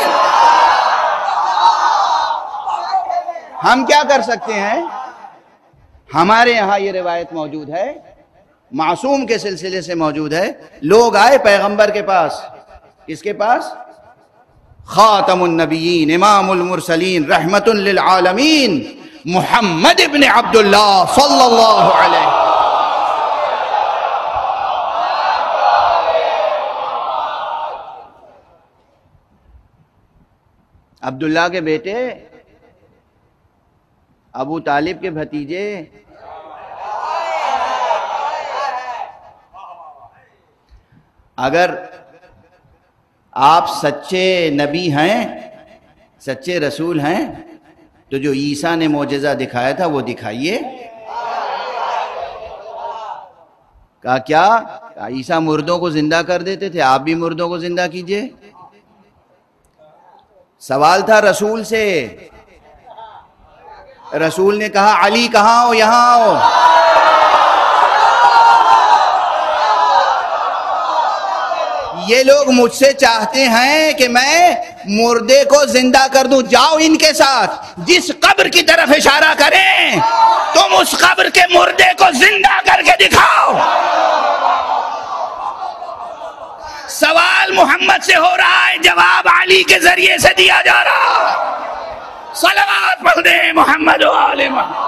Speaker 1: ہم کیا کر سکتے ہیں؟ ہمارے یہاں یہ روایت موجود ہے، معصوم کے سلسلے سے موجود ہے۔ لوگ آئے پیغمبر کے پاس، کس کے پاس؟ خاتم النبیین، امام المرسلین، رحمت للعالمین، محمد ابن عبداللہ صلی اللہ علیہ وسلم۔ عبداللہ کے بیٹے، ابو طالب کے بھتیجے، اگر آپ سچے نبی ہیں، سچے رسول ہیں، تو جو عیسیٰ نے معجزہ دکھایا تھا وہ دکھائیے۔ کہا کیا؟ عیسیٰ مردوں کو زندہ کر دیتے تھے، آپ بھی مردوں کو زندہ کیجئے۔ سوال تھا رسول سے، رسول نے کہا علی کہاں ہو؟ یہاں ہو۔ یہ لوگ مجھ سے چاہتے ہیں کہ میں مردے کو زندہ کر دوں، جاؤ ان کے ساتھ، جس قبر کی طرف اشارہ کریں تم اس قبر کے مردے کو زندہ کر کے دکھاؤ۔ سوال محمد سے ہو رہا ہے، جواب علی کے ذریعے سے دیا جا رہا۔ صلوات پڑھیں محمد و آل محمد۔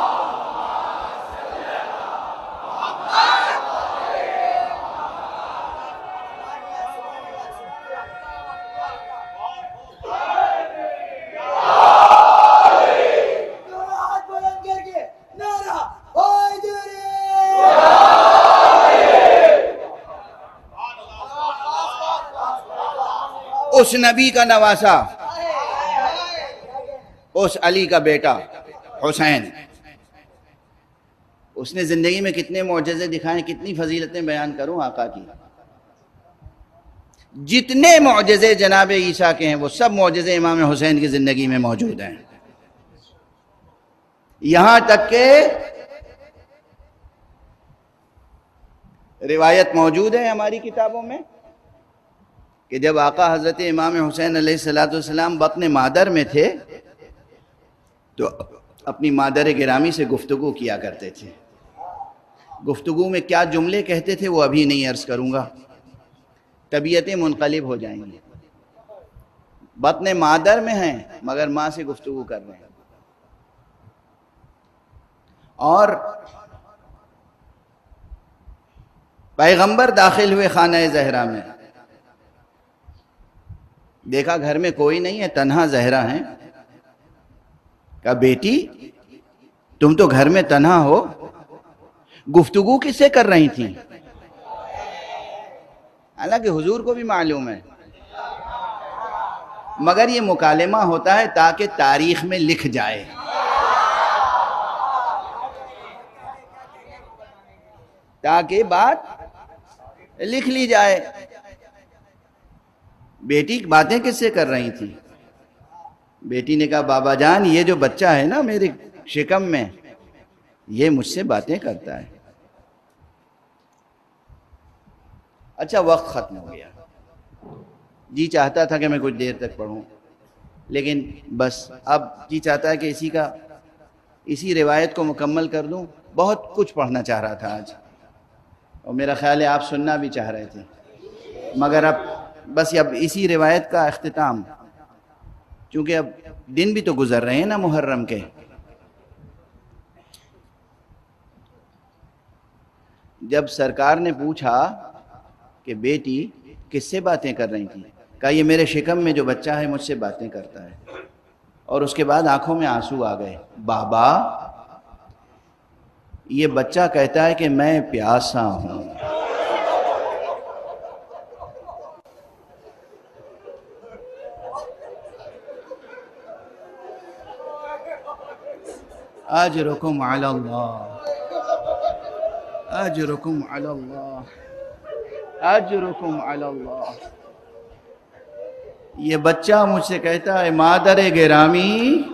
Speaker 1: اس نبی کا نواسا، اس علی کا بیٹا حسین، اس نے زندگی میں کتنے معجزے دکھائے، کتنی فضیلتیں بیان کروں آقا کی۔ جتنے معجزے جناب عیسیٰ کے ہیں وہ سب معجزے امام حسین کی زندگی میں موجود ہیں۔ یہاں تک کہ روایت موجود ہے ہماری کتابوں میں کہ جب آقا حضرت امام حسین علیہ السلام بطن مادر میں تھے تو اپنی مادر گرامی سے گفتگو کیا کرتے تھے۔ گفتگو میں کیا جملے کہتے تھے وہ ابھی نہیں عرض کروں گا، طبیعتیں منقلب ہو جائیں گی. بطن مادر میں ہیں مگر ماں سے گفتگو کر رہے ہیں. اور پیغمبر داخل ہوئے خانہ زہرا میں، دیکھا گھر میں کوئی نہیں ہے، تنہا زہرا ہیں. کہا بیٹی تم تو گھر میں تنہا ہو، گفتگو کس سے کر رہی تھیں؟ حالانکہ حضور کو بھی معلوم ہے، مگر یہ مکالمہ ہوتا ہے تاکہ تاریخ میں لکھ جائے. تاکہ بات لکھ لی جائے. بیٹی باتیں کس سے کر رہی تھی؟ بیٹی نے کہا بابا جان یہ جو بچہ ہے نا میرے شکم میں، یہ مجھ سے باتیں کرتا ہے. اچھا وقت ختم ہو گیا. جی چاہتا تھا کہ میں کچھ دیر تک پڑھوں، لیکن بس اب جی چاہتا ہے کہ اسی روایت کو مکمل کر دوں. بہت کچھ پڑھنا چاہ رہا تھا آج، اور میرا خیال ہے آپ سننا بھی چاہ رہے تھے، مگر اب بس اب اسی روایت کا اختتام، چونکہ اب دن بھی تو گزر رہے ہیں نا محرم کے. جب سرکار نے پوچھا کہ بیٹی کس سے باتیں کر رہی تھی، کہا یہ میرے شکم میں جو بچہ ہے مجھ سے باتیں کرتا ہے. اور اس کے بعد آنکھوں میں آنسو آ گئے. بابا یہ بچہ کہتا ہے کہ میں پیاسا ہوں. اجرکم علی اللہ، اجرکم علی اللہ، اجرکم علی اللہ. یہ بچہ مجھ سے کہتا ہے مادر گرامی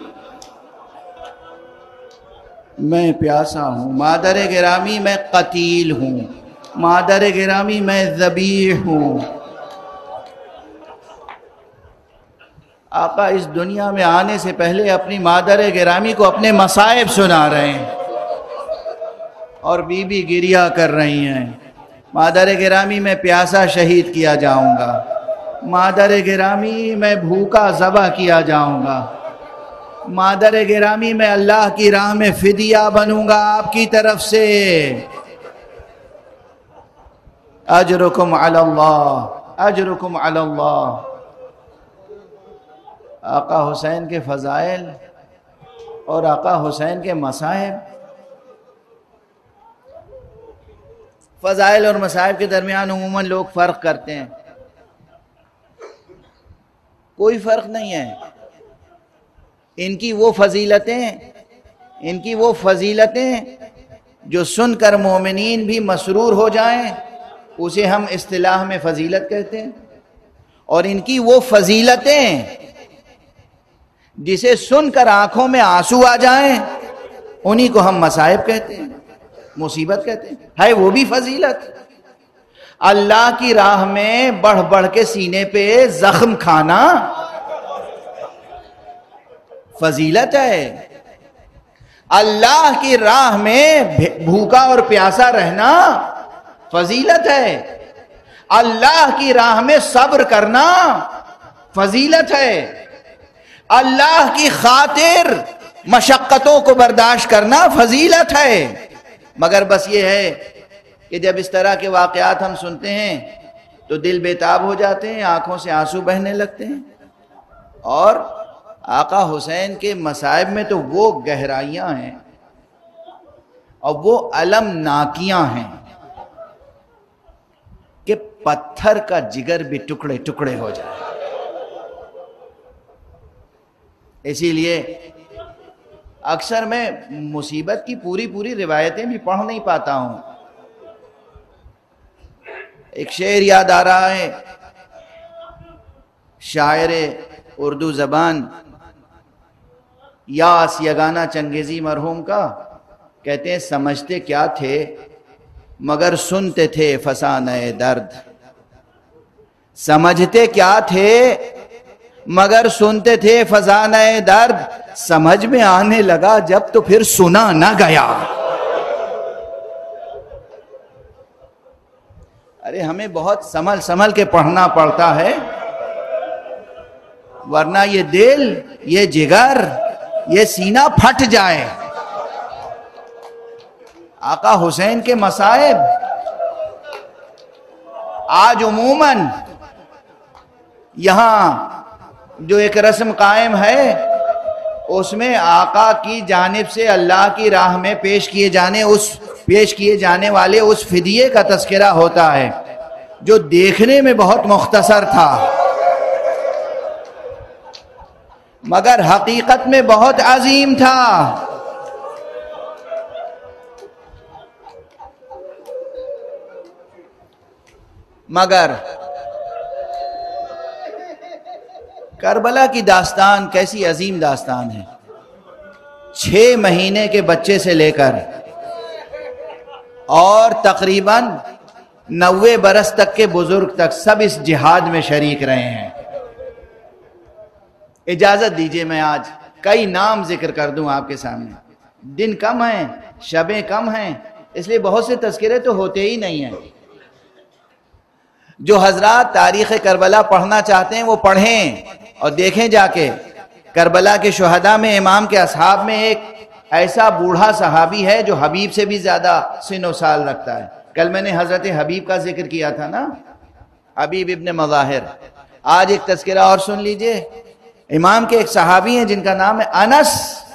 Speaker 1: میں پیاسا ہوں، مادر گرامی میں قتیل ہوں، مادر گرامی میں ذبیح ہوں. آقا اس دنیا میں آنے سے پہلے اپنی مادر گرامی کو اپنے مصائب سنا رہے ہیں، اور بی بی گریہ کر رہی ہیں. مادر گرامی میں پیاسا شہید کیا جاؤں گا، مادر گرامی میں بھوکا ذبح کیا جاؤں گا، مادر گرامی میں اللہ کی راہ میں فدیہ بنوں گا آپ کی طرف سے. اجرکم علی اللہ، اجرکم علی اللہ. آقا حسین کے فضائل اور آقا حسین کے مصائب. فضائل اور مصائب کے درمیان عموماً لوگ فرق کرتے ہیں. کوئی فرق نہیں ہے. ان کی وہ فضیلتیں جو سن کر مومنین بھی مسرور ہو جائیں اسے ہم اصطلاح میں فضیلت کہتے ہیں، اور ان کی وہ فضیلتیں جسے سن کر آنکھوں میں آنسو آ جائیں انہی کو ہم مصائب کہتے ہیں، مصیبت کہتے ہیں. ہے وہ بھی فضیلت. اللہ کی راہ میں بڑھ بڑھ کے سینے پہ زخم کھانا فضیلت ہے. اللہ کی راہ میں بھوکا اور پیاسا رہنا فضیلت ہے. اللہ کی راہ میں صبر کرنا فضیلت ہے. اللہ کی خاطر مشقتوں کو برداشت کرنا فضیلت ہے. مگر بس یہ ہے کہ جب اس طرح کے واقعات ہم سنتے ہیں تو دل بیتاب ہو جاتے ہیں، آنکھوں سے آنسو بہنے لگتے ہیں. اور آقا حسین کے مصائب میں تو وہ گہرائیاں ہیں اور وہ المناکیاں ہیں کہ پتھر کا جگر بھی ٹکڑے ٹکڑے ہو جائے. اسی لیے اکثر میں مصیبت کی پوری روایتیں بھی پڑھ نہیں پاتا ہوں. ایک شعر یاد آ رہا ہے شاعر اردو زبان یاس یگانہ چنگیزی مرحوم کا. کہتے ہیں سمجھتے کیا تھے مگر سنتے تھے فسانہ درد. سمجھتے کیا تھے مگر سنتے تھے فسانہ درد. سمجھ میں آنے لگا جب تو پھر سنا نہ گیا. ارے ہمیں بہت سنبھل سنبھل کے پڑھنا پڑتا ہے، ورنہ یہ دل، یہ جگر، یہ سینہ پھٹ جائے۔ آقا حسین کے مصائب آج عموماً یہاں جو ایک رسم قائم ہے، اس میں آقا کی جانب سے اللہ کی راہ میں پیش کیے جانے والے اس فدیے کا تذکرہ ہوتا ہے جو دیکھنے میں بہت مختصر تھا مگر حقیقت میں بہت عظیم تھا۔ مگر کربلا کی داستان کیسی عظیم داستان ہے۔ 6 مہینے کے بچے سے لے کر اور تقریباً 90 برس تک کے بزرگ تک سب اس جہاد میں شریک رہے ہیں۔ اجازت دیجئے میں آج کئی نام ذکر کر دوں آپ کے سامنے۔ دن کم ہیں، شبیں کم ہیں، اس لیے بہت سے تذکرے تو ہوتے ہی نہیں ہیں۔ جو حضرات تاریخ کربلا پڑھنا چاہتے ہیں وہ پڑھیں اور دیکھیں جا کے کربلا کے شہداء میں امام کے اصحاب میں ایک ایسا بوڑھا صحابی ہے جو حبیب سے بھی زیادہ سن و سال رکھتا ہے۔ کل میں نے حضرت حبیب کا ذکر کیا تھا نا، حبیب ابن مظاہر۔ آج ایک تذکرہ اور سن لیجئے۔ امام کے ایک صحابی ہیں جن کا نام ہے انس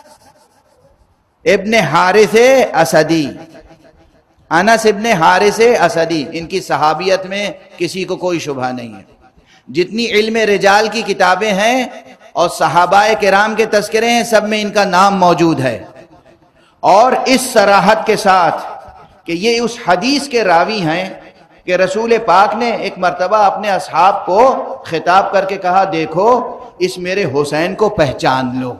Speaker 1: ابن حارث اسدی۔ انس ابن حارث اسدی، ان کی صحابیت میں کسی کو کوئی شبہ نہیں ہے۔ جتنی علم رجال کی کتابیں ہیں اور صحابہ کرام کے تذکرے ہیں، سب میں ان کا نام موجود ہے، اور اس صراحت کے ساتھ کہ یہ اس حدیث کے راوی ہیں کہ رسول پاک نے ایک مرتبہ اپنے اصحاب کو خطاب کر کے کہا، دیکھو اس میرے حسین کو پہچان لو۔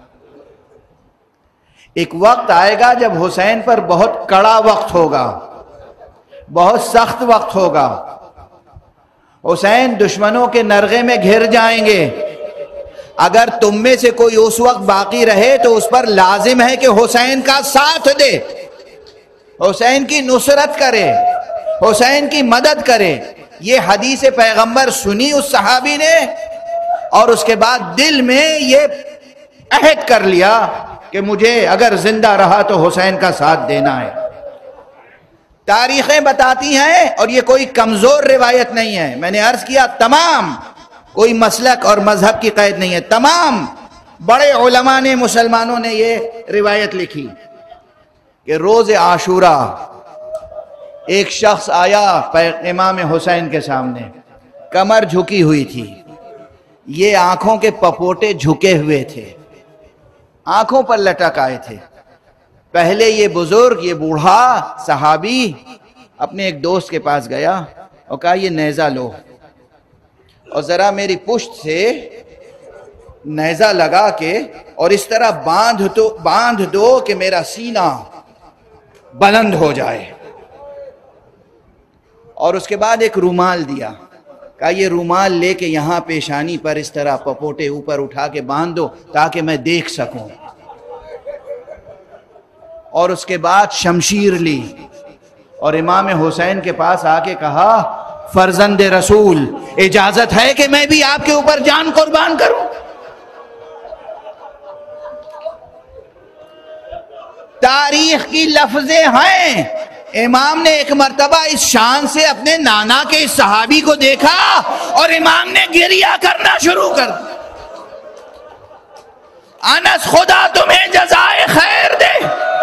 Speaker 1: ایک وقت آئے گا جب حسین پر بہت کڑا وقت ہوگا، بہت سخت وقت ہوگا، حسین دشمنوں کے نرغے میں گھر جائیں گے۔ اگر تم میں سے کوئی اس وقت باقی رہے تو اس پر لازم ہے کہ حسین کا ساتھ دے، حسین کی نصرت کرے، حسین کی مدد کرے۔ یہ حدیث پیغمبر سنی اس صحابی نے، اور اس کے بعد دل میں یہ عہد کر لیا کہ مجھے اگر زندہ رہا تو حسین کا ساتھ دینا ہے۔ تاریخیں بتاتی ہیں، اور یہ کوئی کمزور روایت نہیں ہے، میں نے عرض کیا تمام، کوئی مسلک اور مذہب کی قید نہیں ہے، تمام بڑے علماء نے، مسلمانوں نے یہ روایت لکھی کہ روز عاشورہ ایک شخص آیا امام حسین کے سامنے، کمر جھکی ہوئی تھی، یہ آنکھوں کے پپوٹے جھکے ہوئے تھے، آنکھوں پر لٹک آئے تھے۔ پہلے یہ بزرگ، یہ بوڑھا صحابی اپنے ایک دوست کے پاس گیا اور کہا، یہ نیزہ لو اور ذرا میری پشت سے نیزہ لگا کے اور اس طرح باندھ دو کہ میرا سینہ بلند ہو جائے۔ اور اس کے بعد ایک رومال دیا، کہا یہ رومال لے کے یہاں پیشانی پر اس طرح پپوٹے اوپر اٹھا کے باندھ دو تاکہ میں دیکھ سکوں۔ اور اس کے بعد شمشیر لی اور امام حسین کے پاس آ کے کہا، فرزند رسول اجازت ہے کہ میں بھی آپ کے اوپر جان قربان کروں؟ تاریخ کی لفظیں ہیں، امام نے ایک مرتبہ اس شان سے اپنے نانا کے اس صحابی کو دیکھا اور امام نے گریہ کرنا شروع کر دیا۔ انس خدا تمہیں جزائے خیر دے،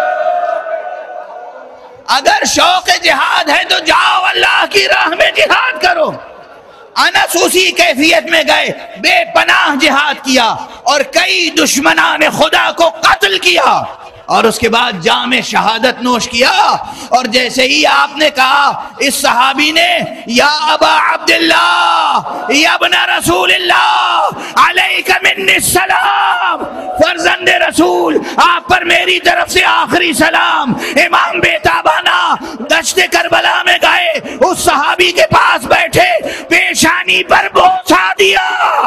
Speaker 1: اگر شوق جہاد ہے تو جاؤ اللہ کی راہ میں جہاد کرو۔ انس اسی کیفیت میں گئے، بے پناہ جہاد کیا اور کئی دشمنان خدا کو قتل کیا، اور اس کے بعد جام شہادت نوش کیا۔ اور جیسے ہی آپ نے کہا، اس صحابی نے، یا ابا عبداللہ، یا ابن رسول اللہ، علیک منی السلام، فرزند رسول آپ پر میری طرف سے آخری سلام۔ امام بیتابانہ دشت کربلا میں گئے، اس صحابی کے پاس بیٹھے، پیشانی پر بوسہ دیا،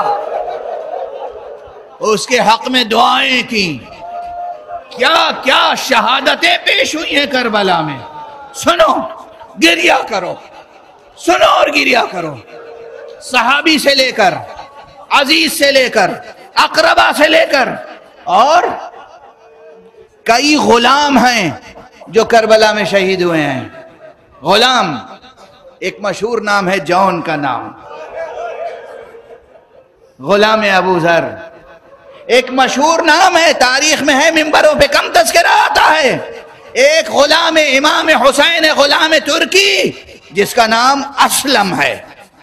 Speaker 1: اس کے حق میں دعائیں کی۔ کیا کیا شہادتیں پیش ہوئی ہیں کربلا میں، سنو، گریہ کرو۔ سنو اور گریا کرو. صحابی سے لے کر، عزیز سے لے کر، اقربا سے لے کر، اور کئی غلام ہیں جو کربلا میں شہید ہوئے ہیں. غلام، ایک مشہور نام ہے جون کا نام، غلام ابو ذر. ایک مشہور نام ہے، تاریخ میں ہے، منبروں پہ کم تذکرہ آتا ہے. ایک غلام امام حسین غلام ترکی جس کا نام اسلم ہے.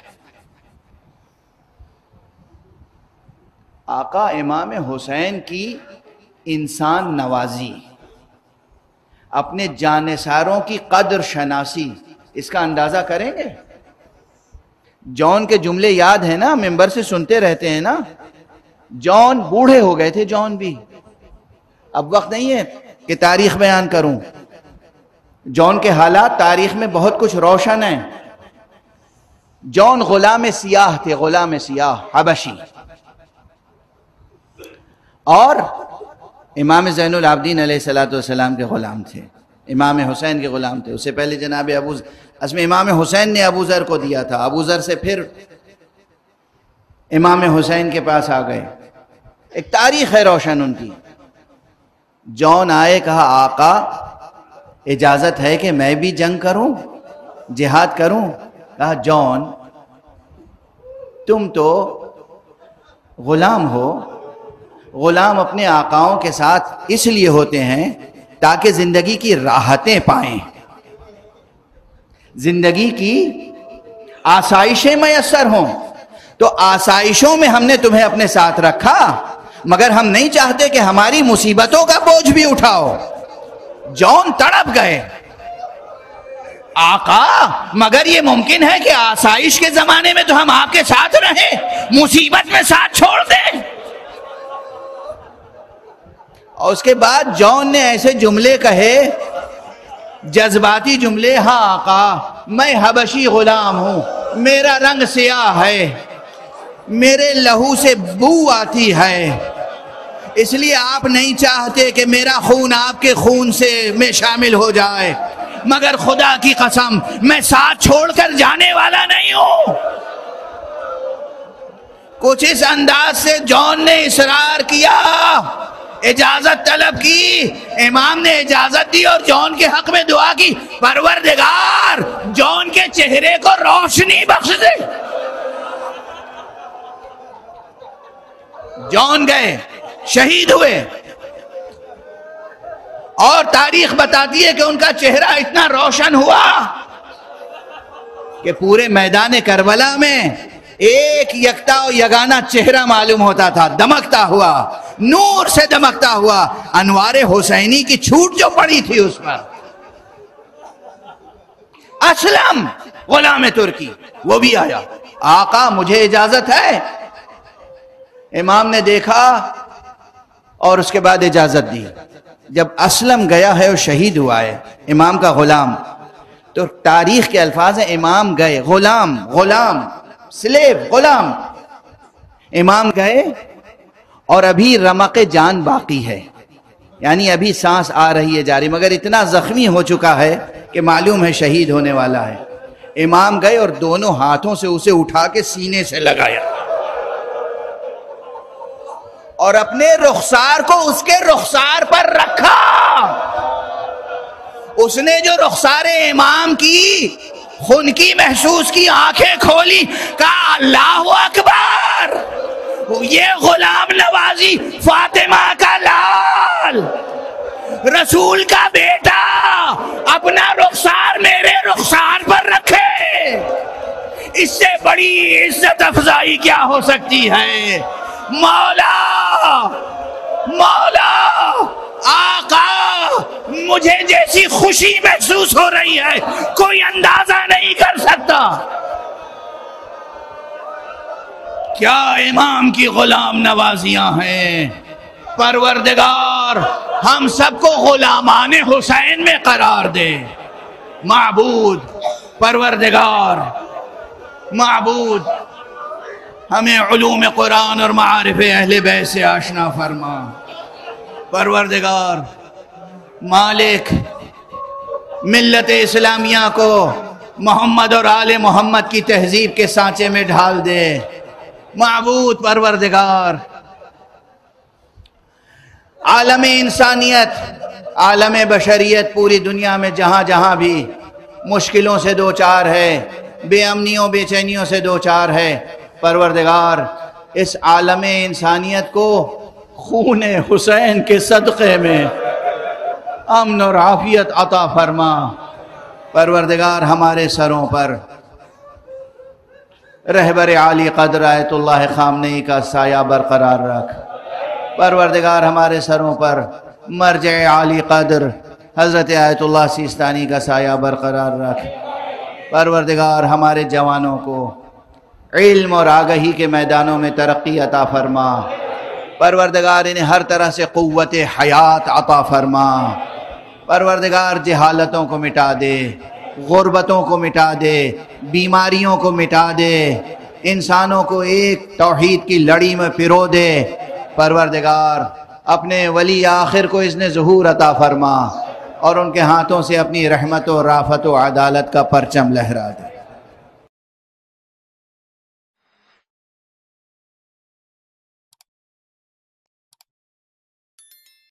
Speaker 1: آقا امام حسین کی انسان نوازی، اپنے جانثاروں کی قدر شناسی، اس کا اندازہ کریں گے؟ جون کے جملے یاد ہیں نا، ممبر سے سنتے رہتے ہیں نا. جون بوڑھے ہو گئے تھے، جون بھی. اب وقت نہیں ہے کہ تاریخ بیان کروں. جون کے حالات تاریخ میں بہت کچھ روشن ہیں. جون غلام سیاہ تھے، غلام سیاہ حبشی، اور امام زین العابدین علیہ السلام کے غلام تھے، امام حسین کے غلام تھے. اس سے پہلے جناب اس میں امام حسین نے ابو ذر کو دیا تھا، ابو ذر سے پھر امام حسین کے پاس آ گئے. ایک تاریخ ہے روشن ان کی. جون آئے، کہا آقا اجازت ہے کہ میں بھی جنگ کروں، جہاد کروں؟ کہا جون تم تو غلام ہو، غلام اپنے آقاؤں کے ساتھ اس لیے ہوتے ہیں تاکہ زندگی کی راحتیں پائیں، زندگی کی آسائشیں میسر ہوں. تو آسائشوں میں ہم نے تمہیں اپنے ساتھ رکھا، مگر ہم نہیں چاہتے کہ ہماری مصیبتوں کا بوجھ بھی اٹھاؤ. جون تڑپ گئے. آقا مگر یہ ممکن ہے کہ آسائش کے زمانے میں تو ہم آپ کے ساتھ رہیں، مصیبت میں ساتھ چھوڑ دیں؟ اور اس کے بعد جون نے ایسے جملے کہے، جذباتی جملے. ہاں آقا میں حبشی غلام ہوں، میرا رنگ سیاہ ہے، میرے لہو سے بو آتی ہے، اس لیے آپ نہیں چاہتے کہ میرا خون آپ کے خون سے میں شامل ہو جائے، مگر خدا کی قسم میں ساتھ چھوڑ کر جانے والا نہیں ہوں. کچھ اس انداز سے جون نے اصرار کیا، اجازت طلب کی. امام نے اجازت دی اور جون کے حق میں دعا کی، پروردگار جون کے چہرے کو روشنی بخش دے. جون گئے، شہید ہوئے، اور تاریخ بتاتی ہے کہ ان کا چہرہ اتنا روشن ہوا کہ پورے میدان کربلا میں ایک یکتا و یگانہ چہرہ معلوم ہوتا تھا، دمکتا ہوا، نور سے دمکتا ہوا. انوار حسینی کی چھوٹ جو پڑی تھی اس پر. اسلم غلام ترکی وہ بھی آیا، آقا مجھے اجازت ہے؟ امام نے دیکھا اور اس کے بعد اجازت دی. جب اسلم گیا ہے اور شہید ہوا ہے امام کا غلام، تو تاریخ کے الفاظ ہیں امام گئے، غلام، غلام سلیب، غلام. امام گئے اور ابھی رمق جان باقی ہے، یعنی ابھی سانس آ رہی ہے جاری، مگر اتنا زخمی ہو چکا ہے کہ معلوم ہے شہید ہونے والا ہے. امام گئے اور دونوں ہاتھوں سے اسے اٹھا کے سینے سے لگایا اور اپنے رخسار کو اس کے رخسار پر رکھا. اس نے جو رخسار امام کی خنکی محسوس کی، آنکھیں کھولی، کہا اللہ اکبر، یہ غلام نوازی، فاطمہ کا لال، رسول کا بیٹا اپنا رخسار میرے رخسار پر رکھے، اس سے بڑی عزت افزائی کیا ہو سکتی ہے؟ مولا، مولا، آقا مجھے جیسی خوشی محسوس ہو رہی ہے کوئی اندازہ نہیں کر سکتا. کیا امام کی غلام نوازیاں ہیں. پروردگار ہم سب کو غلامان حسین میں قرار دے. معبود، پروردگار، معبود ہمیں علوم قرآن اور معارف اہل بیت سے آشنا فرما. پروردگار مالک ملت اسلامیہ کو محمد اور آل محمد کی تہذیب کے سانچے میں ڈھال دے۔ معبود پروردگار، عالم انسانیت، عالم بشریت پوری دنیا میں جہاں جہاں بھی مشکلوں سے دوچار ہے، بے امنیوں بے چینیوں سے دوچار ہے، پروردگار اس عالم انسانیت کو خون حسین کے صدقے میں امن اور عافیت عطا فرما۔ پروردگار ہمارے سروں پر رہبر عالی قدر آیت اللہ خامنئی کا سایہ برقرار رکھ۔ پروردگار ہمارے سروں پر مرجع عالی قدر حضرت آیت اللہ سیستانی کا سایہ برقرار رکھ۔ پروردگار ہمارے جوانوں کو علم اور آگہی کے میدانوں میں ترقی عطا فرما۔ پروردگار انہیں ہر طرح سے قوت حیات عطا فرما۔ پروردگار جہالتوں کو مٹا دے، غربتوں کو مٹا دے، بیماریوں کو مٹا دے، انسانوں کو ایک توحید کی لڑی میں پرو دے۔ پروردگار اپنے ولی آخر کو اس نے ظہور عطا فرما اور ان کے ہاتھوں سے اپنی رحمت و رافت و عدالت کا پرچم لہرا دے۔